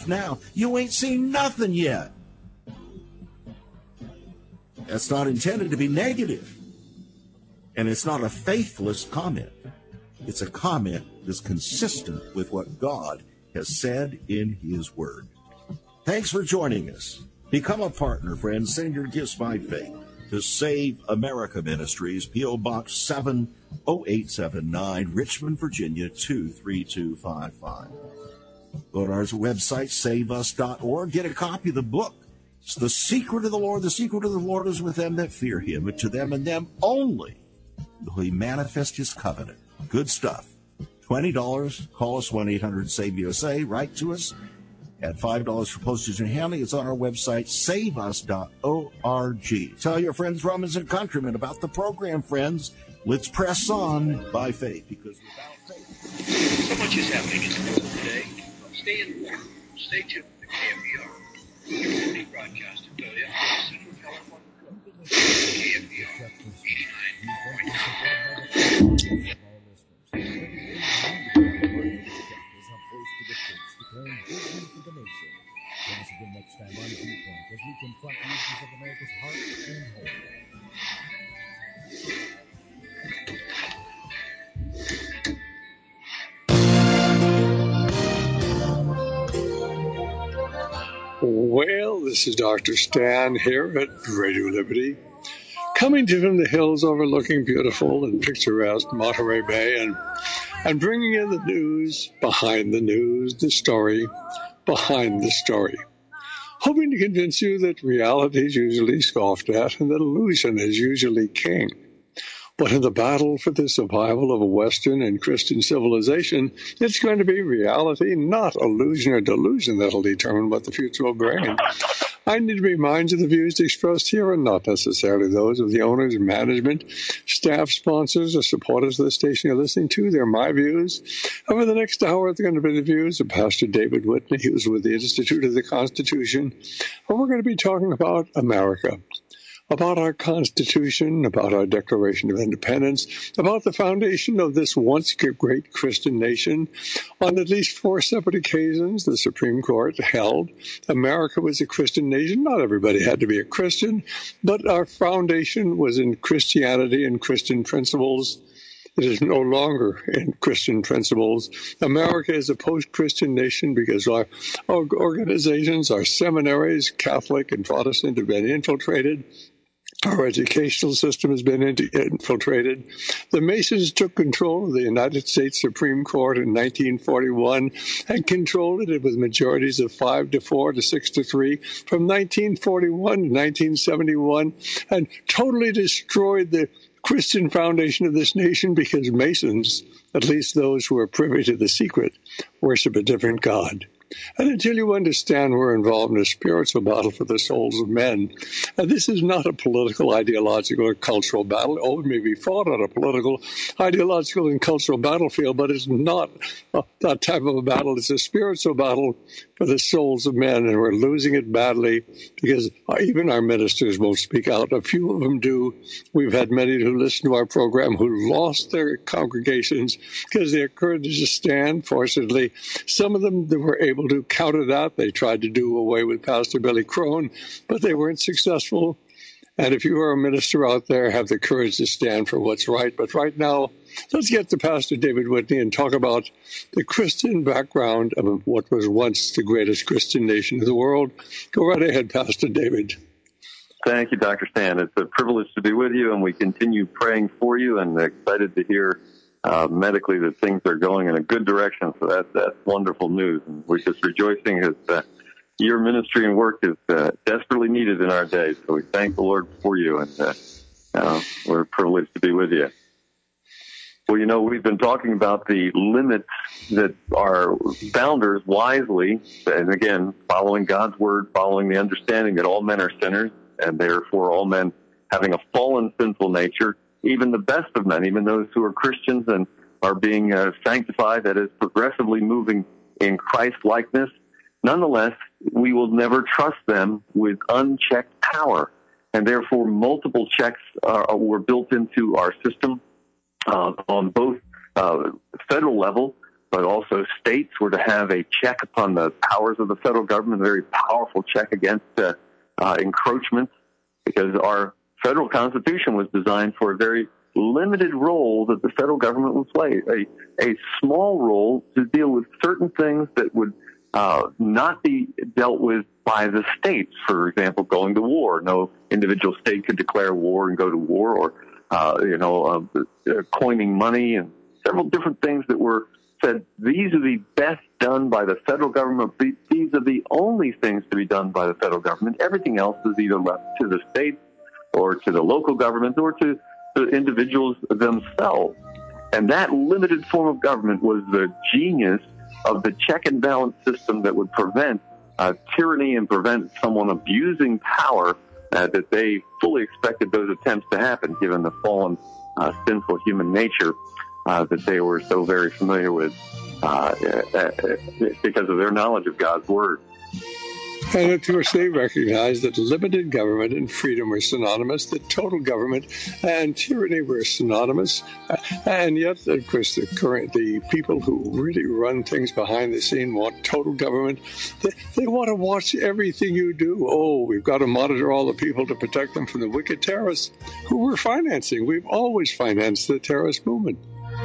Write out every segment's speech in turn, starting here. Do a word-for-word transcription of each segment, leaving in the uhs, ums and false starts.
stuff now. You ain't seen nothing yet. That's not intended to be negative. And it's not a faithless comment. It's a comment that's consistent with what God has said in his word. Thanks for joining us. Become a partner, friends. Send your gifts by faith to Save America Ministries, P O. Box seven oh eight seven nine, Richmond, Virginia, two three two five five. Go to our website, save us dot org. Get a copy of the book. It's The Secret of the Lord. The secret of the Lord is with them that fear him, but to them and them only will he manifest his covenant. Good stuff. twenty dollars. Call us one eight hundred save U S A. Write to us. At five dollars for postage and handling. It's on our website, save us dot org. Tell your friends, Romans, and countrymen about the program, friends. Let's press on by faith, because without faith... So much is happening in the world today. Stay informed. Stay tuned to K F B R. Community broadcast in Philadelphia, Central California. K F B R, eighty-nine point nine. Declaring judgment for the nation. Join us again next time on Viewpoint as we confront the issues of America's heart and home. Well, this is Doctor Stan here at Radio Liberty, coming to you from the hills overlooking beautiful and picturesque Monterey Bay, and and bringing in the news behind the news, the story behind the story. Hoping to convince you that reality is usually scoffed at and that illusion is usually king. But in the battle for the survival of a Western and Christian civilization, it's going to be reality, not illusion or delusion, that'll determine what the future will bring. And I need to remind you the views expressed here are not necessarily those of the owners, management, staff, sponsors, or supporters of the station you're listening to. They're my views. Over the next hour, they're going to be the views of Pastor David Whitney, who's with the Institute of the Constitution. And we're going to be talking about America, about our Constitution, about our Declaration of Independence, about the foundation of this once great Christian nation. On at least four separate occasions, the Supreme Court held America was a Christian nation. Not everybody had to be a Christian, but our foundation was in Christianity and Christian principles. It is no longer in Christian principles. America is a post-Christian nation because our, our organizations, our seminaries, Catholic and Protestant, have been infiltrated. Our educational system has been infiltrated. The Masons took control of the United States Supreme Court in nineteen forty-one and controlled it with majorities of five to four to six to three from nineteen forty-one to nineteen seventy-one, and totally destroyed the Christian foundation of this nation because Masons, at least those who are privy to the secret, worship a different God. And until you understand we're involved in a spiritual battle for the souls of men, and this is not a political, ideological, or cultural battle. Oh, it may be fought on a political, ideological, and cultural battlefield, but it's not a, that type of a battle. It's a spiritual battle for the souls of men, and we're losing it badly because even our ministers won't speak out. A few of them do. We've had many who listen to our program who lost their congregations because their courage to stand. Fortunately, some of them they were able to counter that. They tried to do away with Pastor Billy Crone, but they weren't successful. And if you are a minister out there, have the courage to stand for what's right. But right now, let's get to Pastor David Whitney and talk about the Christian background of what was once the greatest Christian nation in the world. Go right ahead, Pastor David. Thank you, Doctor Stan. It's a privilege to be with you, and we continue praying for you and excited to hear uh, medically that things are going in a good direction. So that, that's wonderful news. And we're just rejoicing as uh, your ministry and work is uh, desperately needed in our day. So we thank the Lord for you, and uh, uh, we're privileged to be with you. Well, you know, we've been talking about the limits that our founders wisely, and again, following God's word, following the understanding that all men are sinners, and therefore all men having a fallen, sinful nature, even the best of men, even those who are Christians and are being uh, sanctified, that is progressively moving in Christ-likeness, nonetheless, we will never trust them with unchecked power. And therefore, multiple checks uh, were built into our system uh, on both uh, federal level, but also states were to have a check upon the powers of the federal government, a very powerful check against uh, uh, encroachments, because our federal Constitution was designed for a very limited role that the federal government would play, a, a small role to deal with certain things that would uh, not be dealt with by the states. For example, going to war. No individual state could declare war and go to war, or, uh, you know, uh, coining money, and several different things that were said, these are the best done by the federal government. These are the only things to be done by the federal government. Everything else is either left to the states or to the local government or to the individuals themselves. And that limited form of government was the genius of the check and balance system that would prevent uh, tyranny and prevent someone abusing power uh, that they fully expected those attempts to happen, given the fallen, uh, sinful human nature uh, that they were so very familiar with uh, uh, because of their knowledge of God's Word. And of course, they recognized that limited government and freedom were synonymous, that total government and tyranny were synonymous. And yet, of course, the current, the people who really run things behind the scene want total government. They, they want to watch everything you do. Oh, we've got to monitor all the people to protect them from the wicked terrorists who we're financing. We've always financed the terrorist movement.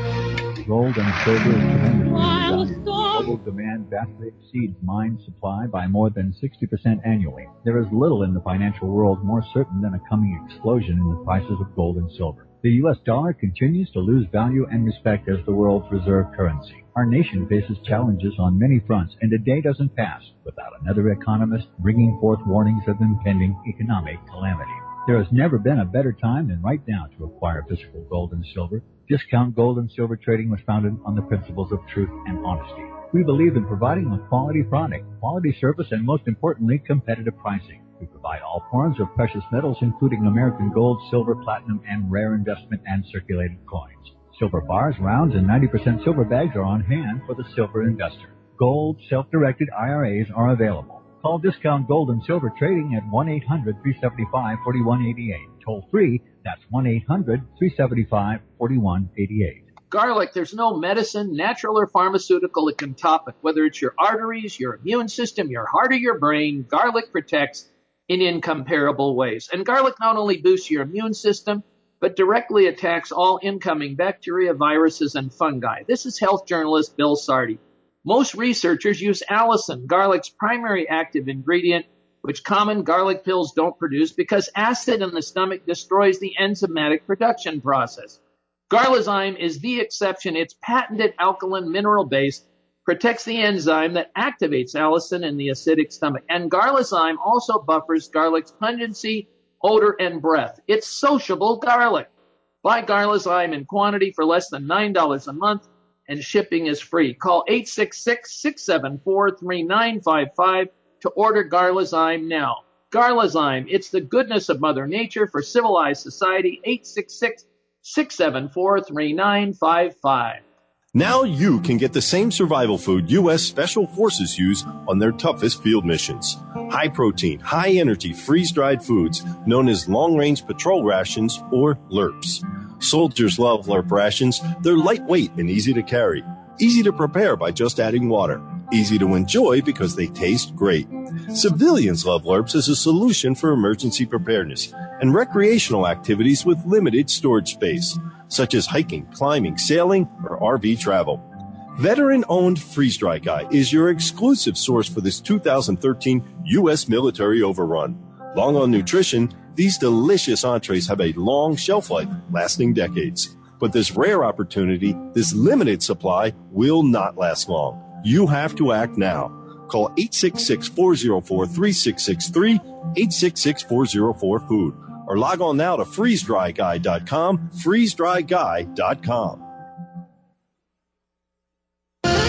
Gold and silver is tremendously valuable. Global demand vastly exceeds mine supply by more than sixty percent annually. There is little in the financial world more certain than a coming explosion in the prices of gold and silver. The U S dollar continues to lose value and respect as the world's reserve currency. Our nation faces challenges on many fronts, and a day doesn't pass without another economist bringing forth warnings of impending economic calamity. There has never been a better time than right now to acquire physical gold and silver. Discount Gold and Silver Trading was founded on the principles of truth and honesty. We believe in providing a quality product, quality service, and most importantly, competitive pricing. We provide all forms of precious metals, including American gold, silver, platinum, and rare investment and circulated coins. Silver bars, rounds, and ninety percent silver bags are on hand for the silver investor. Gold, self-directed I R As are available. Call Discount Gold and Silver Trading at one eight hundred, three seven five, four one eight eight. Toll free, that's one eight hundred, three seven five, four one eight eight. Garlic, there's no medicine, natural or pharmaceutical, that can top it. Whether it's your arteries, your immune system, your heart, or your brain, garlic protects in incomparable ways. And garlic not only boosts your immune system, but directly attacks all incoming bacteria, viruses, and fungi. This is health journalist Bill Sardi. Most researchers use allicin, garlic's primary active ingredient, which common garlic pills don't produce because acid in the stomach destroys the enzymatic production process. Garlizyme is the exception. Its patented alkaline mineral base protects the enzyme that activates allicin in the acidic stomach. And Garlizyme also buffers garlic's pungency, odor, and breath. It's sociable garlic. Buy Garlizyme in quantity for less than nine dollars a month, and shipping is free. Call eight six six, six seven four, three nine five five to order Garlizyme now. Garlizyme, it's the goodness of Mother Nature for civilized society. eight six six, six seven four, three nine five five. Now you can get the same survival food U S Special Forces use on their toughest field missions. High protein, high energy, freeze-dried foods known as long-range patrol rations or L R Ps. Soldiers love L R P rations. They're lightweight and easy to carry. Easy to prepare by just adding water. Easy to enjoy because they taste great. Civilians love L R Ps as a solution for emergency preparedness and recreational activities with limited storage space, such as hiking, climbing, sailing, or R V travel. Veteran-owned Freeze Dry Guy is your exclusive source for this two thousand thirteen U S military overrun. Long on nutrition, these delicious entrees have a long shelf life, lasting decades. But this rare opportunity, this limited supply, will not last long. You have to act now. Call eight six six, four zero four, three six six three, eight six six, four zero four, food, or log on now to freeze dry guy dot com, freeze dry guy dot com.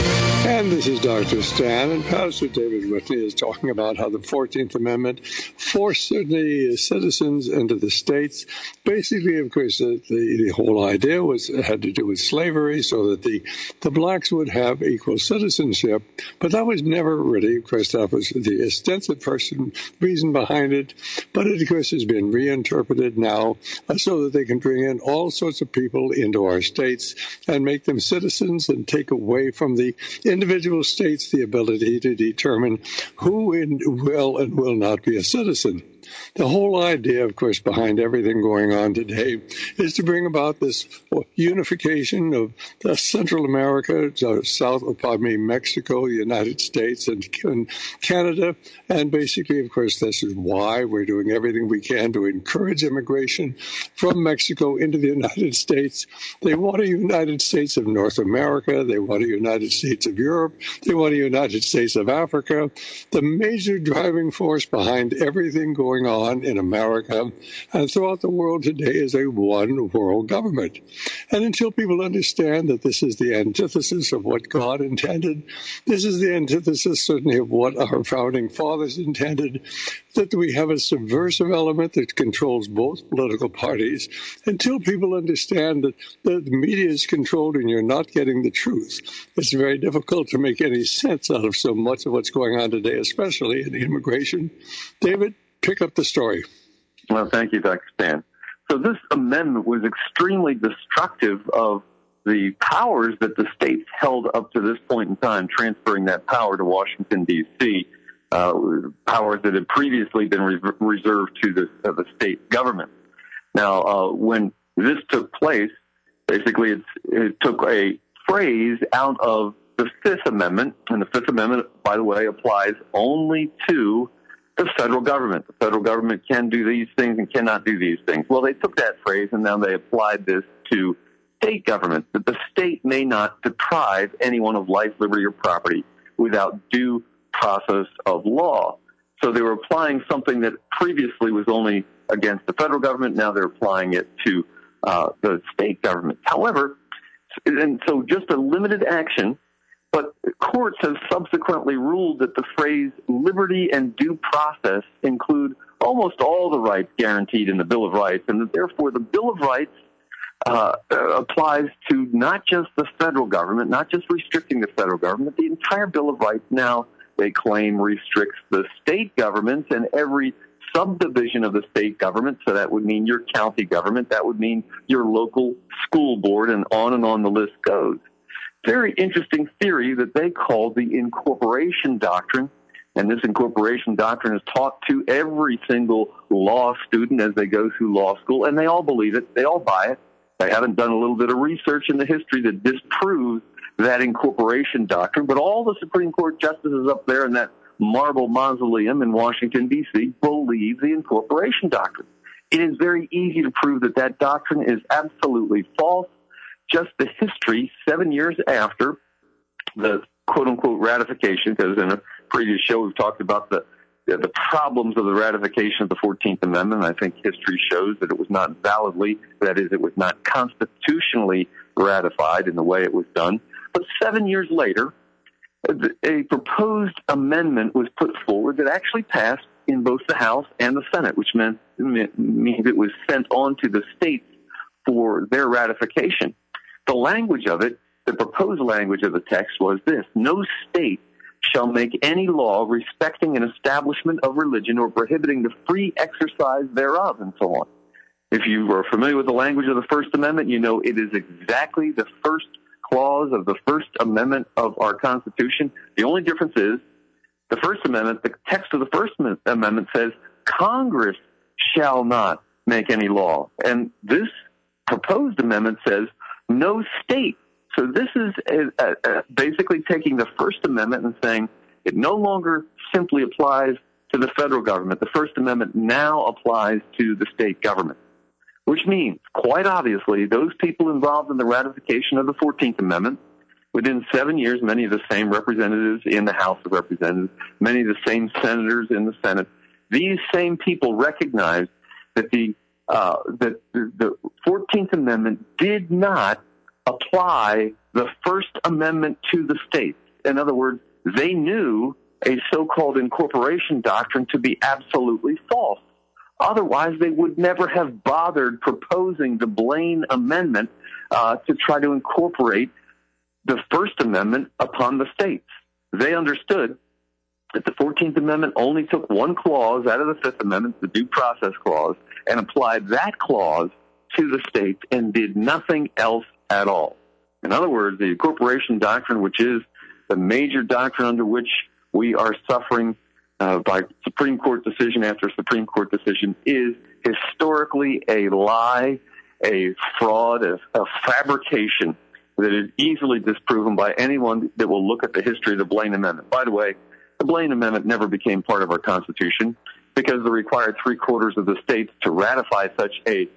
And this is Doctor Stan, and Pastor David Whitney is talking about how the fourteenth Amendment forced the citizens into the states. Basically, of course, the, the, the whole idea was had to do with slavery, so that the, the blacks would have equal citizenship. But that was never really, of course, that was the extensive person reason behind it. But it, of course, has been reinterpreted now uh, so that they can bring in all sorts of people into our states and make them citizens and take away from the individual states the ability to determine who in, will and will not be a citizen. The whole idea, of course, behind everything going on today is to bring about this unification of uh, Central America, uh, South, pardon me, Mexico, the United States, and, and Canada. And basically, of course, this is why we're doing everything we can to encourage immigration from Mexico into the United States. They want a United States of North America. They want a United States of Europe. They want a United States of Africa. The major driving force behind everything going on in America and throughout the world today is a one world government. And until people understand that this is the antithesis of what God intended, this is the antithesis certainly of what our founding fathers intended, that we have a subversive element that controls both political parties, until people understand that the media is controlled and you're not getting the truth, it's very difficult to make any sense out of so much of what's going on today, especially in immigration. David, pick up the story. Well, thank you, Doctor Stan. So this amendment was extremely destructive of the powers that the states held up to this point in time, transferring that power to Washington, D C, uh, powers that had previously been re- reserved to the, uh, the state government. Now, uh, when this took place, basically it's, it took a phrase out of the Fifth Amendment, and the Fifth Amendment, by the way, applies only to the federal government. The federal government can do these things and cannot do these things. Well, they took that phrase and now they applied this to state governments, that the state may not deprive anyone of life, liberty, or property without due process of law. So they were applying something that previously was only against the federal government. Now they're applying it to uh, the state government. However, and so just a limited action. But courts have subsequently ruled that the phrase liberty and due process include almost all the rights guaranteed in the Bill of Rights, and that therefore the Bill of Rights uh, applies to not just the federal government, not just restricting the federal government. The entire Bill of Rights now, they claim, restricts the state governments and every subdivision of the state government. So that would mean your county government, that would mean your local school board, and on and on the list goes. Very interesting theory that they call the incorporation doctrine, and this incorporation doctrine is taught to every single law student as they go through law school, and they all believe it. They all buy it. They haven't done a little bit of research in the history that disproves that incorporation doctrine, but all the Supreme Court justices up there in that marble mausoleum in Washington, D C believe the incorporation doctrine. It is very easy to prove that that doctrine is absolutely false. Just the history seven years after the quote-unquote ratification, because in a previous show we've talked about the the problems of the ratification of the fourteenth Amendment. I think history shows that it was not validly, that is, it was not constitutionally ratified in the way it was done. But seven years later, a proposed amendment was put forward that actually passed in both the House and the Senate, which meant, means it was sent on to the states for their ratification. The language of it, the proposed language of the text was this: no state shall make any law respecting an establishment of religion or prohibiting the free exercise thereof, and so on. If you are familiar with the language of the First Amendment, you know it is exactly the first clause of the First Amendment of our Constitution. The only difference is the First Amendment, the text of the First Amendment says Congress shall not make any law. And this proposed amendment says no state. So this is a, a, a basically taking the First Amendment and saying it no longer simply applies to the federal government. The First Amendment now applies to the state government, which means, quite obviously, those people involved in the ratification of the fourteenth Amendment, within seven years, many of the same representatives in the House of Representatives, many of the same senators in the Senate, these same people recognized that the uh, that the, the fourteenth Amendment did not apply the First Amendment to the states. In other words, they knew a so-called incorporation doctrine to be absolutely false. Otherwise, they would never have bothered proposing the Blaine Amendment uh, to try to incorporate the First Amendment upon the states. They understood that the fourteenth Amendment only took one clause out of the Fifth Amendment, the Due Process Clause, and applied that clause to the states and did nothing else at all. In other words, the incorporation doctrine, which is the major doctrine under which we are suffering uh, by Supreme Court decision after Supreme Court decision, is historically a lie, a fraud, a, a fabrication that is easily disproven by anyone that will look at the history of the Blaine Amendment. By the way, the Blaine Amendment never became part of our Constitution because the required three-quarters of the states to ratify such a,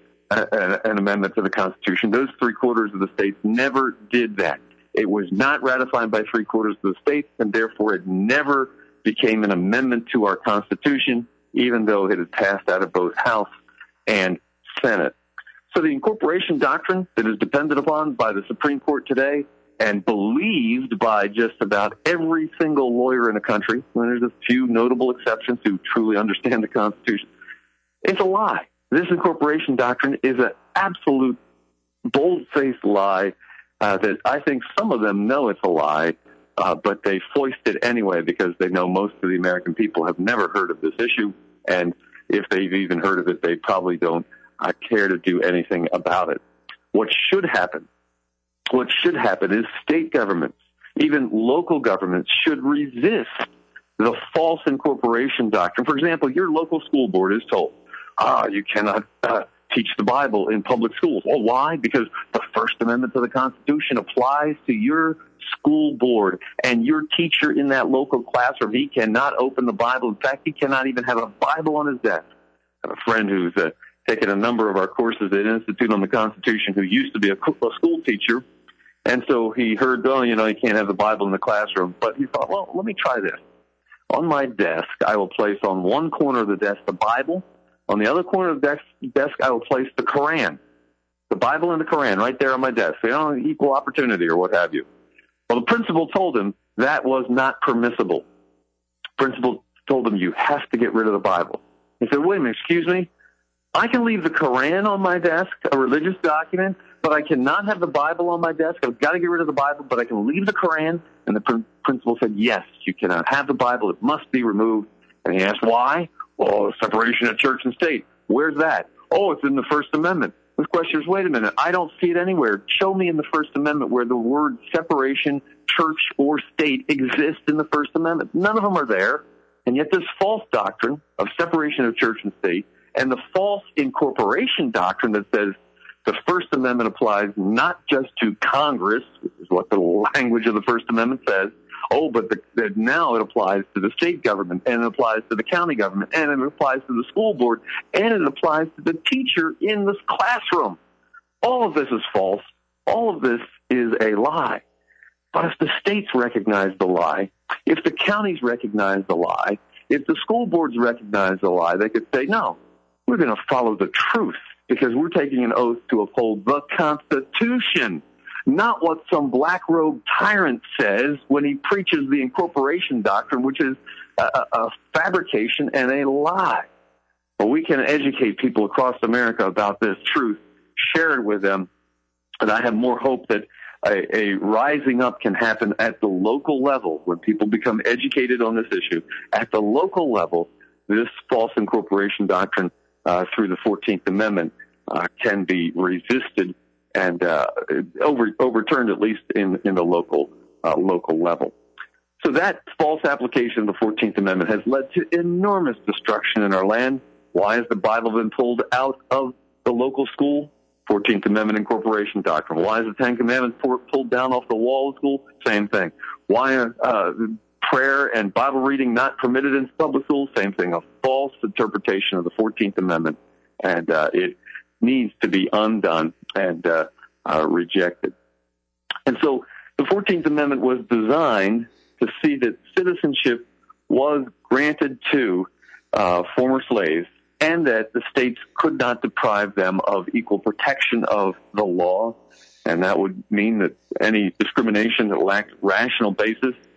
a an amendment to the Constitution. Those three-quarters of the states never did that. It was not ratified by three-quarters of the states, and therefore it never became an amendment to our Constitution, even though it had passed out of both House and Senate. So the incorporation doctrine that is depended upon by the Supreme Court today and believed by just about every single lawyer in the country, and there's a few notable exceptions who truly understand the Constitution, it's a lie. This incorporation doctrine is an absolute bold-faced lie uh, that I think some of them know it's a lie, uh, but they foist it anyway because they know most of the American people have never heard of this issue, and if they've even heard of it, they probably don't uh, care to do anything about it. What should happen, what should happen is state governments, even local governments, should resist the false incorporation doctrine. For example, your local school board is told, ah, you cannot uh, teach the Bible in public schools. Well, why? Because the First Amendment to the Constitution applies to your school board, and your teacher in that local classroom, he cannot open the Bible. In fact, he cannot even have a Bible on his desk. I have a friend who's uh, taken a number of our courses at Institute on the Constitution who used to be a, a school teacher, and so he heard, oh, you know, you can't have the Bible in the classroom. But he thought, well, let me try this. On my desk, I will place on one corner of the desk the Bible. On the other corner of the desk, desk I will place the Koran. The Bible and the Koran right there on my desk. You know, equal opportunity or what have you. Well, the principal told him that was not permissible. The principal told him you have to get rid of the Bible. He said, wait a minute, excuse me? I can leave the Koran on my desk, a religious document, but I cannot have the Bible on my desk. I've got to get rid of the Bible, but I can leave the Koran. And the pr- principal said, yes, you cannot have the Bible. It must be removed. And he asked, why? Well, separation of church and state. Where's that? Oh, it's in the First Amendment. The question is, wait a minute, I don't see it anywhere. Show me in the First Amendment where the word separation, church, or state exists in the First Amendment. None of them are there. And yet this false doctrine of separation of church and state and the false incorporation doctrine that says the First Amendment applies not just to Congress, which is what the language of the First Amendment says, oh, but the, the, now it applies to the state government, and it applies to the county government, and it applies to the school board, and it applies to the teacher in this classroom. All of this is false. All of this is a lie. But if the states recognize the lie, if the counties recognize the lie, if the school boards recognize the lie, they could say, no, we're going to follow the truth because we're taking an oath to uphold the Constitution, not what some black-robed tyrant says when he preaches the incorporation doctrine, which is a, a fabrication and a lie. But we can educate people across America about this truth, share it with them, and I have more hope that a, a rising up can happen at the local level when people become educated on this issue. At the local level, this false incorporation doctrine uh, through the fourteenth Amendment uh, can be resisted and uh, over, overturned, at least in, in the local uh, local level. So that false application of the fourteenth Amendment has led to enormous destruction in our land. Why has the Bible been pulled out of the local school? fourteenth Amendment incorporation doctrine. Why is the Ten Commandments pulled down off the wall of school? Same thing. Why are uh, prayer and Bible reading not permitted in public schools? Same thing. A false interpretation of the fourteenth Amendment, and uh, it needs to be undone and uh, uh, rejected. And so the fourteenth Amendment was designed to see that citizenship was granted to uh, former slaves and that the states could not deprive them of equal protection of the law. And that would mean that any discrimination that lacked rational basis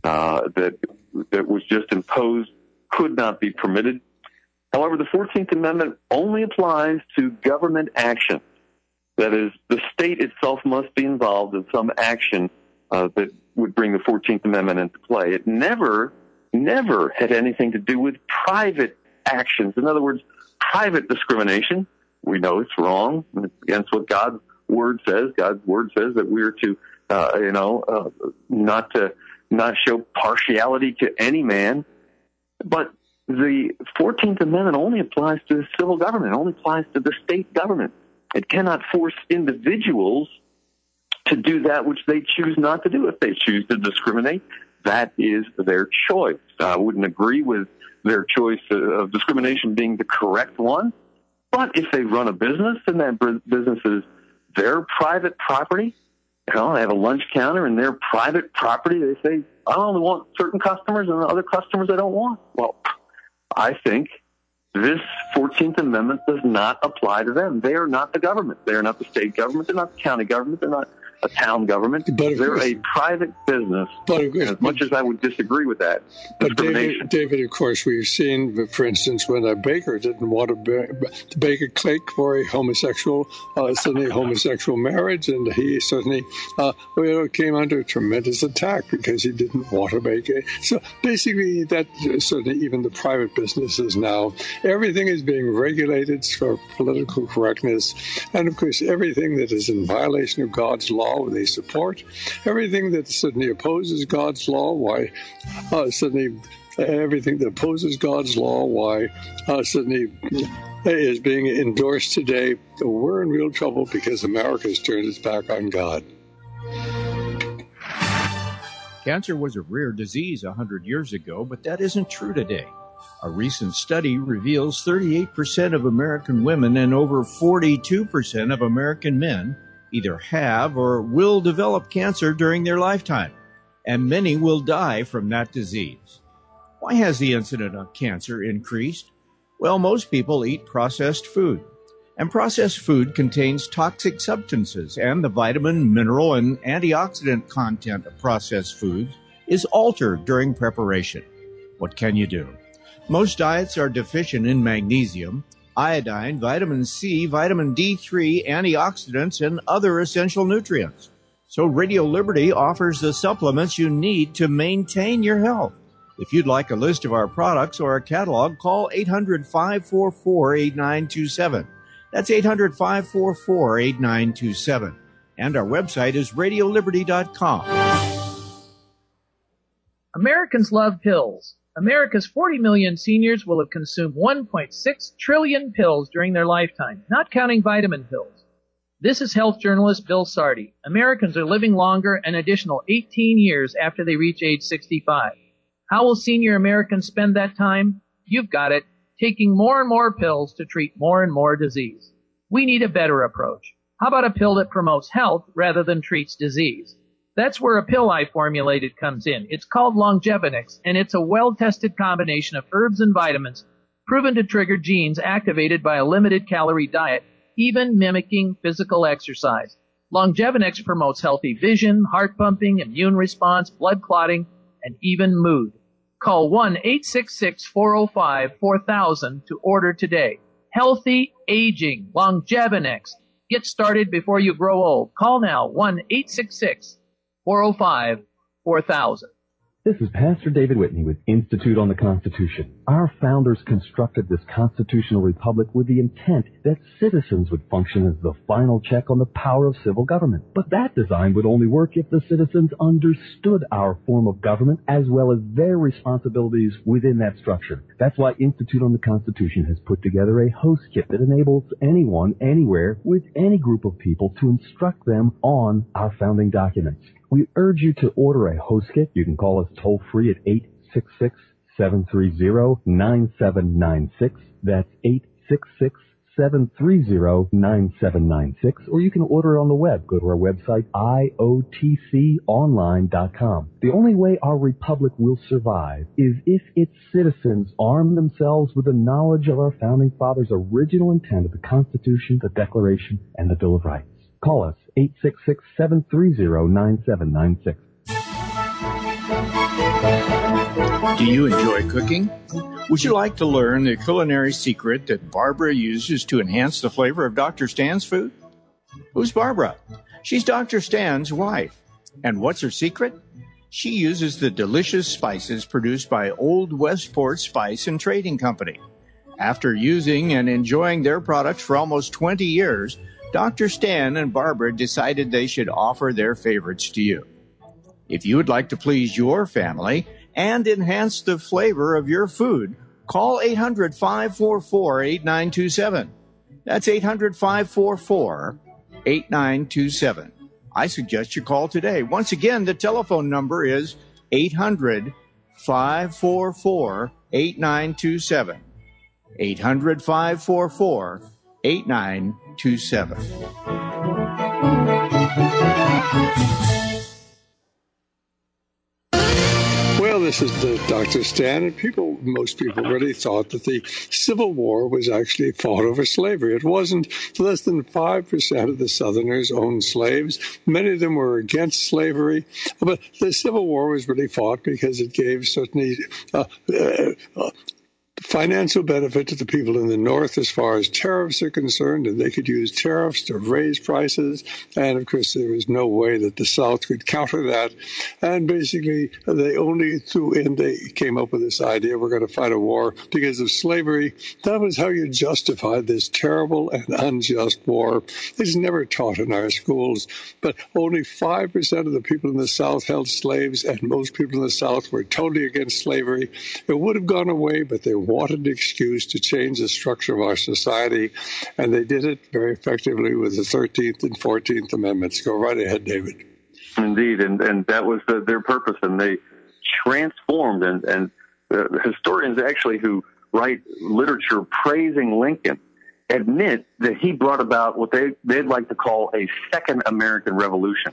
uh, that that was just imposed could not be permitted. However, the fourteenth Amendment only applies to government action. That is, the state itself must be involved in some action uh, that would bring the fourteenth Amendment into play. It never, never had anything to do with private actions. In other words, private discrimination. We know it's wrong. It's against what God's word says. God's word says that we're to, uh, you know, uh, not to not show partiality to any man. But the fourteenth Amendment only applies to the civil government. It only applies to the state government. It cannot force individuals to do that which they choose not to do. If they choose to discriminate, that is their choice. I wouldn't agree with their choice of discrimination being the correct one. But if they run a business and that business is their private property, you know, they have a lunch counter and their private property, they say, I only want certain customers and other customers I don't want. Well, I think this fourteenth Amendment does not apply to them. They are not the government. They are not the state government. They're not the county government. They're not a town government. But they're a private business. But as but, much as I would disagree with that, but David, David, of course, we've seen, for instance, when a baker didn't want to, ba- to bake a cake for a homosexual, uh, suddenly homosexual marriage, and he suddenly uh, well, came under tremendous attack because he didn't want to bake it. So basically, that certainly even the private businesses now, everything is being regulated for political correctness, and of course, everything that is in violation of God's law, they support. Everything that suddenly opposes God's law, why uh, suddenly everything that opposes God's law, why uh, suddenly is being endorsed today. We're in real trouble because America has turned its back on God. Cancer was a rare disease one hundred years ago, but that isn't true today. A recent study reveals thirty-eight percent of American women and over forty-two percent of American men either have or will develop cancer during their lifetime, and many will die from that disease. Why has the incidence of cancer increased? Well, most people eat processed food, and processed food contains toxic substances, and the vitamin, mineral, and antioxidant content of processed foods is altered during preparation. What can you do? Most diets are deficient in magnesium, iodine, vitamin C, vitamin D three, antioxidants, and other essential nutrients. So Radio Liberty offers the supplements you need to maintain your health. If you'd like a list of our products or a catalog, call eight hundred, five four four, eight nine two seven. That's eight hundred, five four four, eight nine two seven. And our website is radio liberty dot com. Americans love pills. America's forty million seniors will have consumed one point six trillion pills during their lifetime, not counting vitamin pills. This is health journalist Bill Sardi. Americans are living longer an additional eighteen years after they reach age sixty-five. How will senior Americans spend that time? You've got it, taking more and more pills to treat more and more disease. We need a better approach. How about a pill that promotes health rather than treats disease? That's where a pill I formulated comes in. It's called Longevinix, and it's a well-tested combination of herbs and vitamins proven to trigger genes activated by a limited-calorie diet, even mimicking physical exercise. Longevinix promotes healthy vision, heart pumping, immune response, blood clotting, and even mood. Call one eight six six, four oh five, four thousand to order today. Healthy aging, Longevinix. Get started before you grow old. Call now, one eight six six, four oh five, four thousand. This is Pastor David Whitney with Institute on the Constitution. Our founders constructed this constitutional republic with the intent that citizens would function as the final check on the power of civil government. But that design would only work if the citizens understood our form of government as well as their responsibilities within that structure. That's why Institute on the Constitution has put together a host kit that enables anyone, anywhere, with any group of people to instruct them on our founding documents. We urge you to order a host kit. You can call us toll-free at eight six six, seven three zero, nine seven nine six. That's eight six six, seven three zero, nine seven nine six. Or you can order it on the web. Go to our website, I O T C online dot com. The only way our republic will survive is if its citizens arm themselves with the knowledge of our founding fathers' original intent of the Constitution, the Declaration, and the Bill of Rights. Call us, eight six six, seven three zero, nine seven nine six. Do you enjoy cooking? Would you like to learn the culinary secret that Barbara uses to enhance the flavor of Doctor Stan's food? Who's Barbara? She's Doctor Stan's wife. And what's her secret? She uses the delicious spices produced by Old Westport Spice and Trading Company. After using and enjoying their products for almost twenty years, Doctor Stan and Barbara decided they should offer their favorites to you. If you would like to please your family and enhance the flavor of your food, call eight hundred, five four four, eight nine two seven. That's eight hundred, five four four, eight nine two seven. I suggest you call today. Once again, the telephone number is eight hundred, five four four, eight nine two seven. eight hundred, five four four, eight nine two seven. Well, this is the Doctor Stan, and people, most people really thought that the Civil War was actually fought over slavery. It wasn't. Less than five percent of the Southerners owned slaves. Many of them were against slavery, but the Civil War was really fought because it gave certainly uh, uh, uh, financial benefit to the people in the North as far as tariffs are concerned, and they could use tariffs to raise prices. And, of course, there was no way that the South could counter that. And basically, they only threw in, they came up with this idea, we're going to fight a war because of slavery. That was how you justified this terrible and unjust war. It's never taught in our schools, but only five percent of the people in the South held slaves, and most people in the South were totally against slavery. It would have gone away, but they wanted an excuse to change the structure of our society, and they did it very effectively with the thirteenth and fourteenth Amendments. Go right ahead, David. Indeed, and, and that was the, their purpose, and they transformed, and, and uh, historians actually who write literature praising Lincoln admit that he brought about what they, they'd like to call a second American Revolution.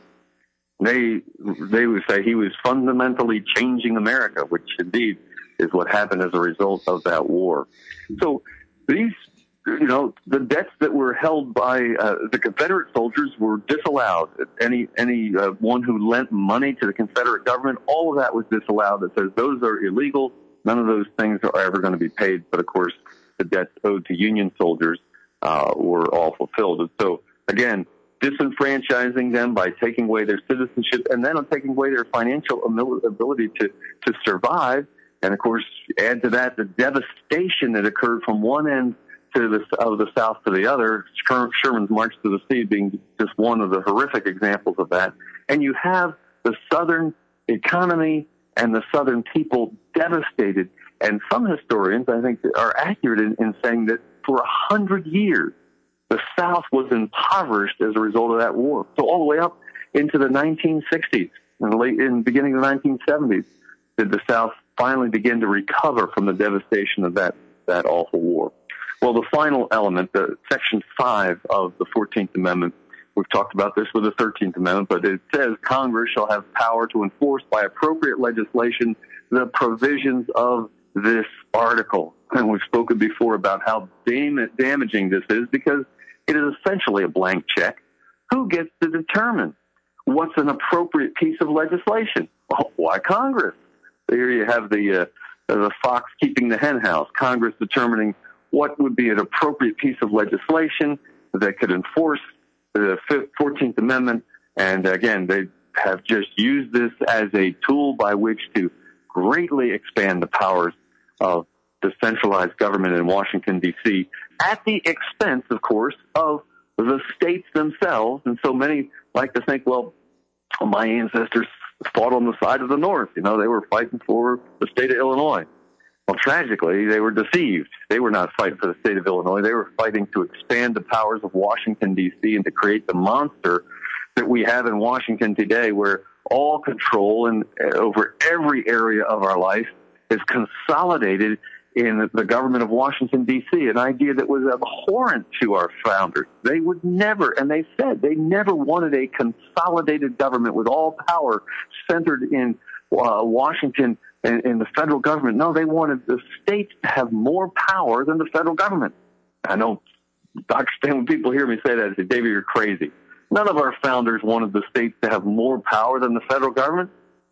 They, they would say he was fundamentally changing America, which indeed is what happened as a result of that war. So these, you know, the debts that were held by uh, the Confederate soldiers were disallowed. Any any uh, one who lent money to the Confederate government, all of that was disallowed. It says those are illegal. None of those things are ever going to be paid. But, of course, the debts owed to Union soldiers uh, were all fulfilled. And so, again, disenfranchising them by taking away their citizenship and then taking away their financial ability to, to survive. And, of course, add to that the devastation that occurred from one end to the, of the South to the other, Sherman's March to the Sea being just one of the horrific examples of that. And you have the Southern economy and the Southern people devastated. And some historians, I think, are accurate in, in saying that for a hundred years, the South was impoverished as a result of that war. So all the way up into the nineteen sixties and the late, in the beginning of the nineteen seventies, did the South finally begin to recover from the devastation of that, that awful war. Well, the final element, the Section five of the fourteenth Amendment, we've talked about this with the thirteenth Amendment, but it says Congress shall have power to enforce by appropriate legislation the provisions of this article. And we've spoken before about how dam- damaging this is because it is essentially a blank check. Who gets to determine what's an appropriate piece of legislation? Well, why Congress? Here you have the uh, the fox keeping the hen house, Congress determining what would be an appropriate piece of legislation that could enforce the fourteenth Amendment. And again, they have just used this as a tool by which to greatly expand the powers of the centralized government in Washington, D C, at the expense, of course, of the states themselves. And so many like to think, well, my ancestors fought on the side of the North. You know, they were fighting for the state of Illinois. Well, tragically, they were deceived. They were not fighting for the state of Illinois. They were fighting to expand the powers of Washington, D C, and to create the monster that we have in Washington today, where all control and uh, over every area of our life is consolidated in the government of Washington, D C, an idea that was abhorrent to our founders. They would never, and they said they never wanted a consolidated government with all power centered in uh, Washington and in the federal government. No, they wanted the states to have more power than the federal government. I know, Doctor Stan, when people hear me say that, they say, David, you're crazy. None of our founders wanted the states to have more power than the federal government.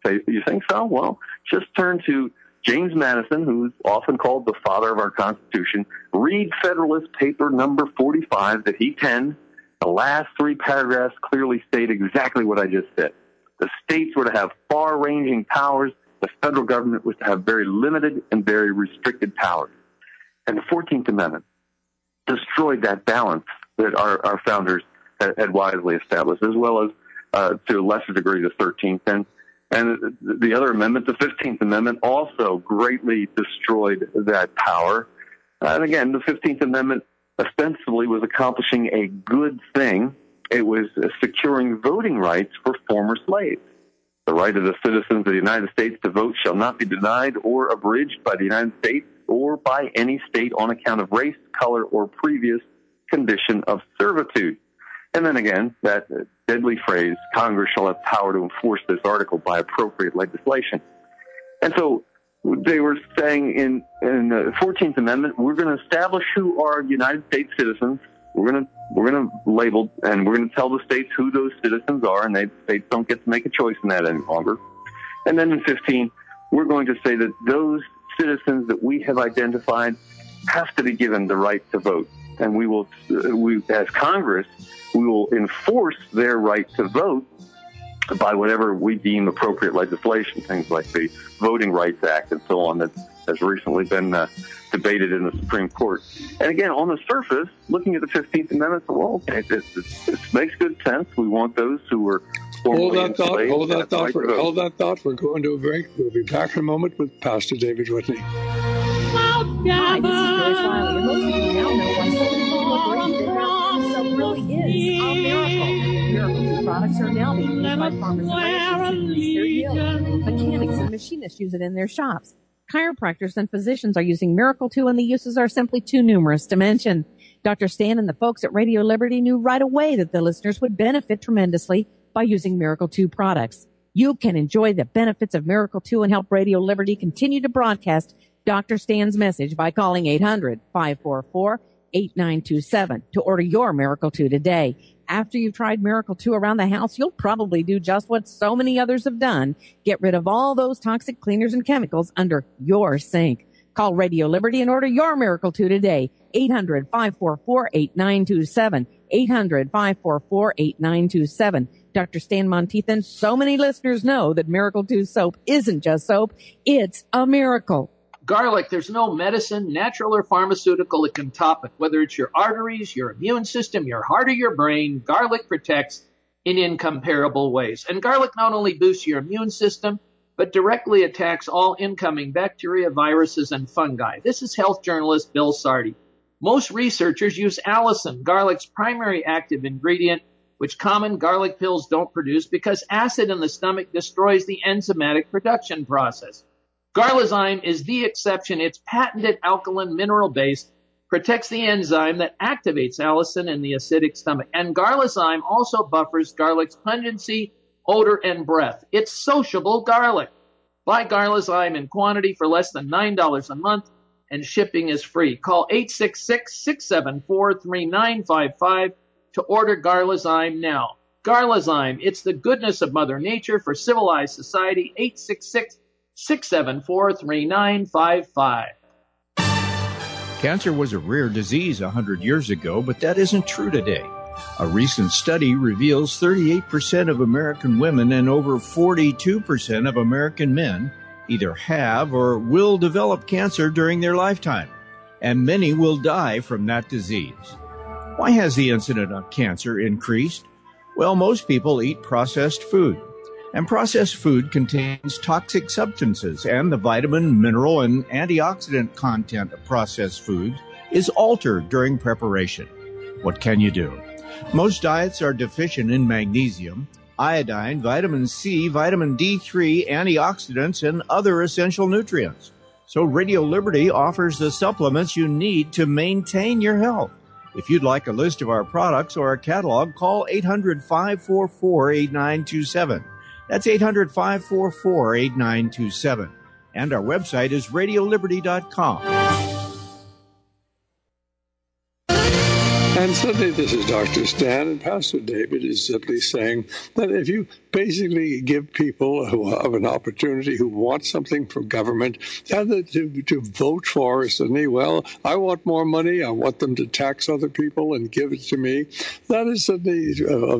You think so? Well, just turn to James Madison, who's often called the father of our Constitution. Read Federalist Paper number forty-five that he penned. The last three paragraphs clearly state exactly what I just said. The states were to have far-ranging powers. The federal government was to have very limited and very restricted powers. And the fourteenth Amendment destroyed that balance that our, our founders had, had wisely established, as well as, uh, to a lesser degree, the thirteenth. And, and the other amendment, the fifteenth Amendment, also greatly destroyed that power. And again, the fifteenth Amendment ostensibly was accomplishing a good thing. It was uh, securing voting rights for former slaves. The right of the citizens of the United States to vote shall not be denied or abridged by the United States or by any state on account of race, color, or previous condition of servitude. And then again, that deadly phrase, Congress shall have power to enforce this article by appropriate legislation. And so they were saying in, in the fourteenth Amendment, we're going to establish who are United States citizens. We're going to we're going to label, and we're going to tell the states who those citizens are, and they states don't get to make a choice in that any longer. And then in fifteen, we're going to say that those citizens that we have identified have to be given the right to vote, and we will, we as Congress, we will enforce their right to vote by whatever we deem appropriate legislation, things like the Voting Rights Act and so on that has recently been uh, debated in the Supreme Court. And again, on the surface, looking at the fifteenth Amendment, well, okay, this, this, this makes good sense. We want those who were formerly hold that thought. enslaved. Hold that thought. Right For, hold that thought. We're going to a break. We'll be back in a moment with Pastor David Whitney. Hi, this is Joyce Riley, and most of you now know why so many people agree that Miracle Two Soap really is a miracle. Miracle Two products are now being used by farmers and ranchers to increase their yield. Mechanics and machinists use it in their shops. Chiropractors and physicians are using Miracle Two, and the uses are simply too numerous to mention. Doctor Stan and the folks at Radio Liberty knew right away that the listeners would benefit tremendously by using Miracle Two products. You can enjoy the benefits of Miracle Two and help Radio Liberty continue to broadcast Doctor Stan's message by calling eight hundred, five four four, eight nine two seven to order your Miracle Two today. After you've tried Miracle Two around the house, you'll probably do just what so many others have done. Get rid of all those toxic cleaners and chemicals under your sink. Call Radio Liberty and order your Miracle Two today. eight hundred, five four four, eight nine two seven. eight hundred, five four four, eight nine two seven. Doctor Stan Monteith, so many listeners know that Miracle Two soap isn't just soap. It's a miracle. Garlic, there's no medicine, natural or pharmaceutical that can top it. Whether it's your arteries, your immune system, your heart, or your brain, garlic protects in incomparable ways. And garlic not only boosts your immune system, but directly attacks all incoming bacteria, viruses, and fungi. This is health journalist Bill Sardi. Most researchers use allicin, garlic's primary active ingredient, which common garlic pills don't produce because acid in the stomach destroys the enzymatic production process. Garlizyme is the exception. Its patented alkaline mineral base protects the enzyme that activates allicin in the acidic stomach. And Garlizyme also buffers garlic's pungency, odor, and breath. It's sociable garlic. Buy Garlizyme in quantity for less than nine dollars a month, and shipping is free. Call eight six six, six seven four, three nine five five to order Garlizyme now. Garlizyme, it's the goodness of Mother Nature for civilized society. eight six six, six seven four, three nine five five. Cancer was a rare disease one hundred years ago, but that isn't true today. A recent study reveals thirty-eight percent of American women and over forty-two percent of American men either have or will develop cancer during their lifetime, and many will die from that disease. Why has the incidence of cancer increased? Well, most people eat processed food. And processed food contains toxic substances, and the vitamin, mineral, and antioxidant content of processed foods is altered during preparation. What can you do? Most diets are deficient in magnesium, iodine, vitamin C, vitamin D three, antioxidants, and other essential nutrients. So Radio Liberty offers the supplements you need to maintain your health. If you'd like a list of our products or a catalog, call eight hundred, five four four, eight nine two seven. That's eight hundred, five four four, eight nine two seven. And our website is radio liberty dot com. And suddenly this is Doctor Stan, and Pastor David is simply saying that if you basically give people who have an opportunity, who want something from government, and to, to vote for suddenly, well, I want more money, I want them to tax other people and give it to me. That is suddenly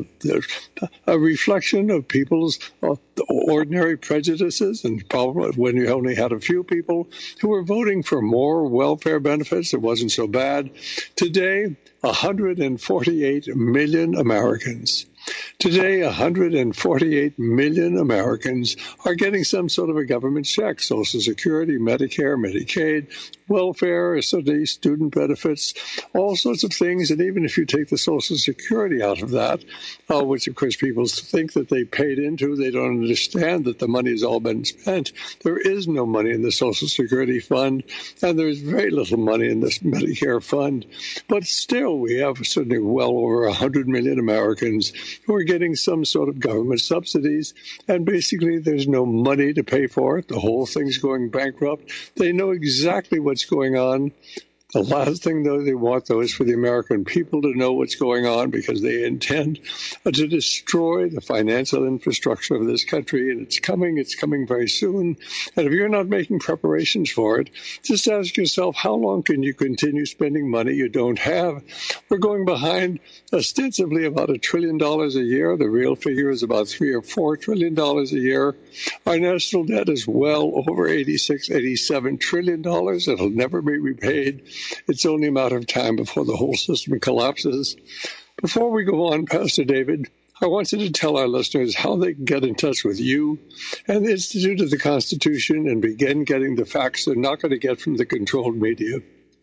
uh, a reflection of people's uh, ordinary prejudices, and probably when you only had a few people who were voting for more welfare benefits, it wasn't so bad. Today, one hundred forty-eight million Americans. Today, one hundred forty-eight million Americans are getting some sort of a government check, Social Security, Medicare, Medicaid, welfare, student benefits, all sorts of things. And even if you take the Social Security out of that, uh, which, of course, people think that they paid into, they don't understand that the money has all been spent. There is no money in the Social Security fund, and there's very little money in this Medicare fund. But still, we have certainly well over one hundred million Americans who are getting some sort of government subsidies, and basically there's no money to pay for it. The whole thing's going bankrupt. They know exactly what's going on. The last thing, though, they want, though, is for the American people to know what's going on, because they intend to destroy the financial infrastructure of this country, and it's coming. It's coming very soon. And if you're not making preparations for it, just ask yourself, how long can you continue spending money you don't have? We're going behind ostensibly about a trillion dollars a year. The real figure is about three or four trillion dollars a year. Our national debt is well over eighty-six, eighty-seven trillion dollars. It'll never be repaid. It's only a matter of time before the whole system collapses. Before we go on, Pastor David, I want you to tell our listeners how they can get in touch with you and the Institute of the Constitution and begin getting the facts they're not going to get from the controlled media.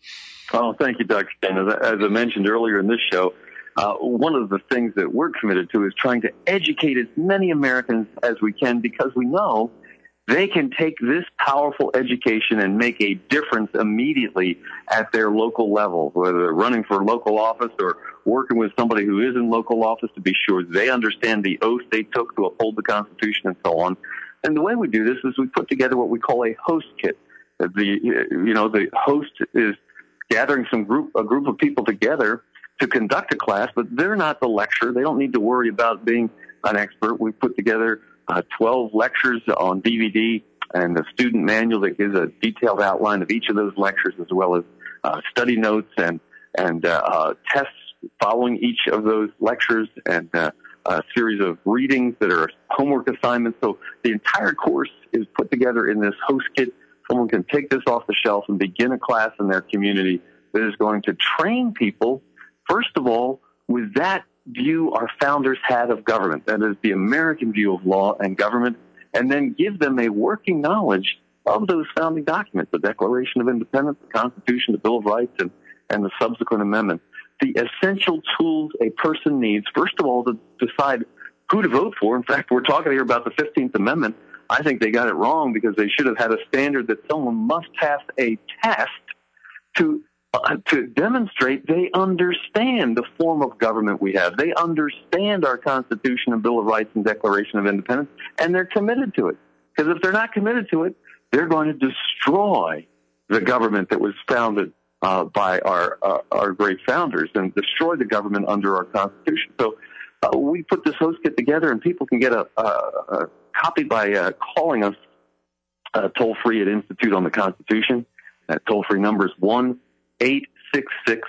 Oh, thank you, Doctor Stan. As, as I mentioned earlier in this show, uh, one of the things that we're committed to is trying to educate as many Americans as we can, because we know they can take this powerful education and make a difference immediately at their local level, whether they're running for local office or working with somebody who is in local office, to be sure they understand the oath they took to uphold the Constitution and so on. And the way we do this is we put together what we call a host kit. The, you know, the host is gathering some group, a group of people together to conduct a class, but they're not the lecturer. They don't need to worry about being an expert. We put together Uh, twelve lectures on D V D and a student manual that gives a detailed outline of each of those lectures, as well as uh, study notes and and uh, uh, tests following each of those lectures, and uh, a series of readings that are homework assignments. So the entire course is put together in this host kit. Someone can take this off the shelf and begin a class in their community that is going to train people, first of all, with that view our founders had of government, that is the American view of law and government, and then give them a working knowledge of those founding documents, the Declaration of Independence, the Constitution, the Bill of Rights, and, and the subsequent amendments. The essential tools a person needs, first of all, to decide who to vote for. In fact, we're talking here about the fifteenth Amendment. I think they got it wrong, because they should have had a standard that someone must pass a test to Uh, to demonstrate they understand the form of government we have. They understand our Constitution and Bill of Rights and Declaration of Independence, and they're committed to it. Because if they're not committed to it, they're going to destroy the government that was founded uh, by our uh, our great founders, and destroy the government under our Constitution. So uh, we put this host kit together, and people can get a, a, a copy by uh, calling us uh, toll-free at Institute on the Constitution. That toll-free number is one eight six six,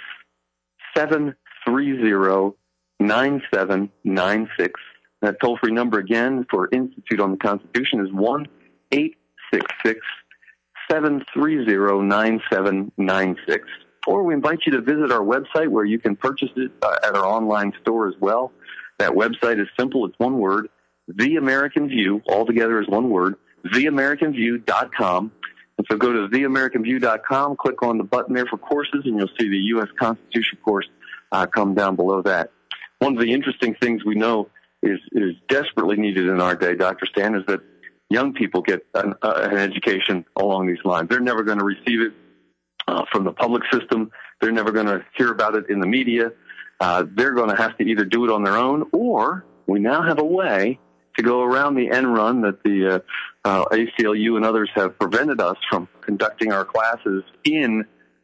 seven three zero, nine seven nine six. That toll-free number again for Institute on the Constitution is one eight six six, seven three zero, nine seven nine six. Or we invite you to visit our website, where you can purchase it uh, at our online store as well. That website is simple. It's one word, The American View, all together is one word, the american view dot com. And so go to the american view dot com, click on the button there for courses, and you'll see the U S Constitution course uh, come down below that. One of the interesting things we know is, is desperately needed in our day, Doctor Stan, is that young people get an, uh, an education along these lines. They're never going to receive it uh, from the public system. They're never going to hear about it in the media. Uh, they're going to have to either do it on their own, or we now have a way to go around the end run that the uh, uh, A C L U and others have prevented us from conducting our classes in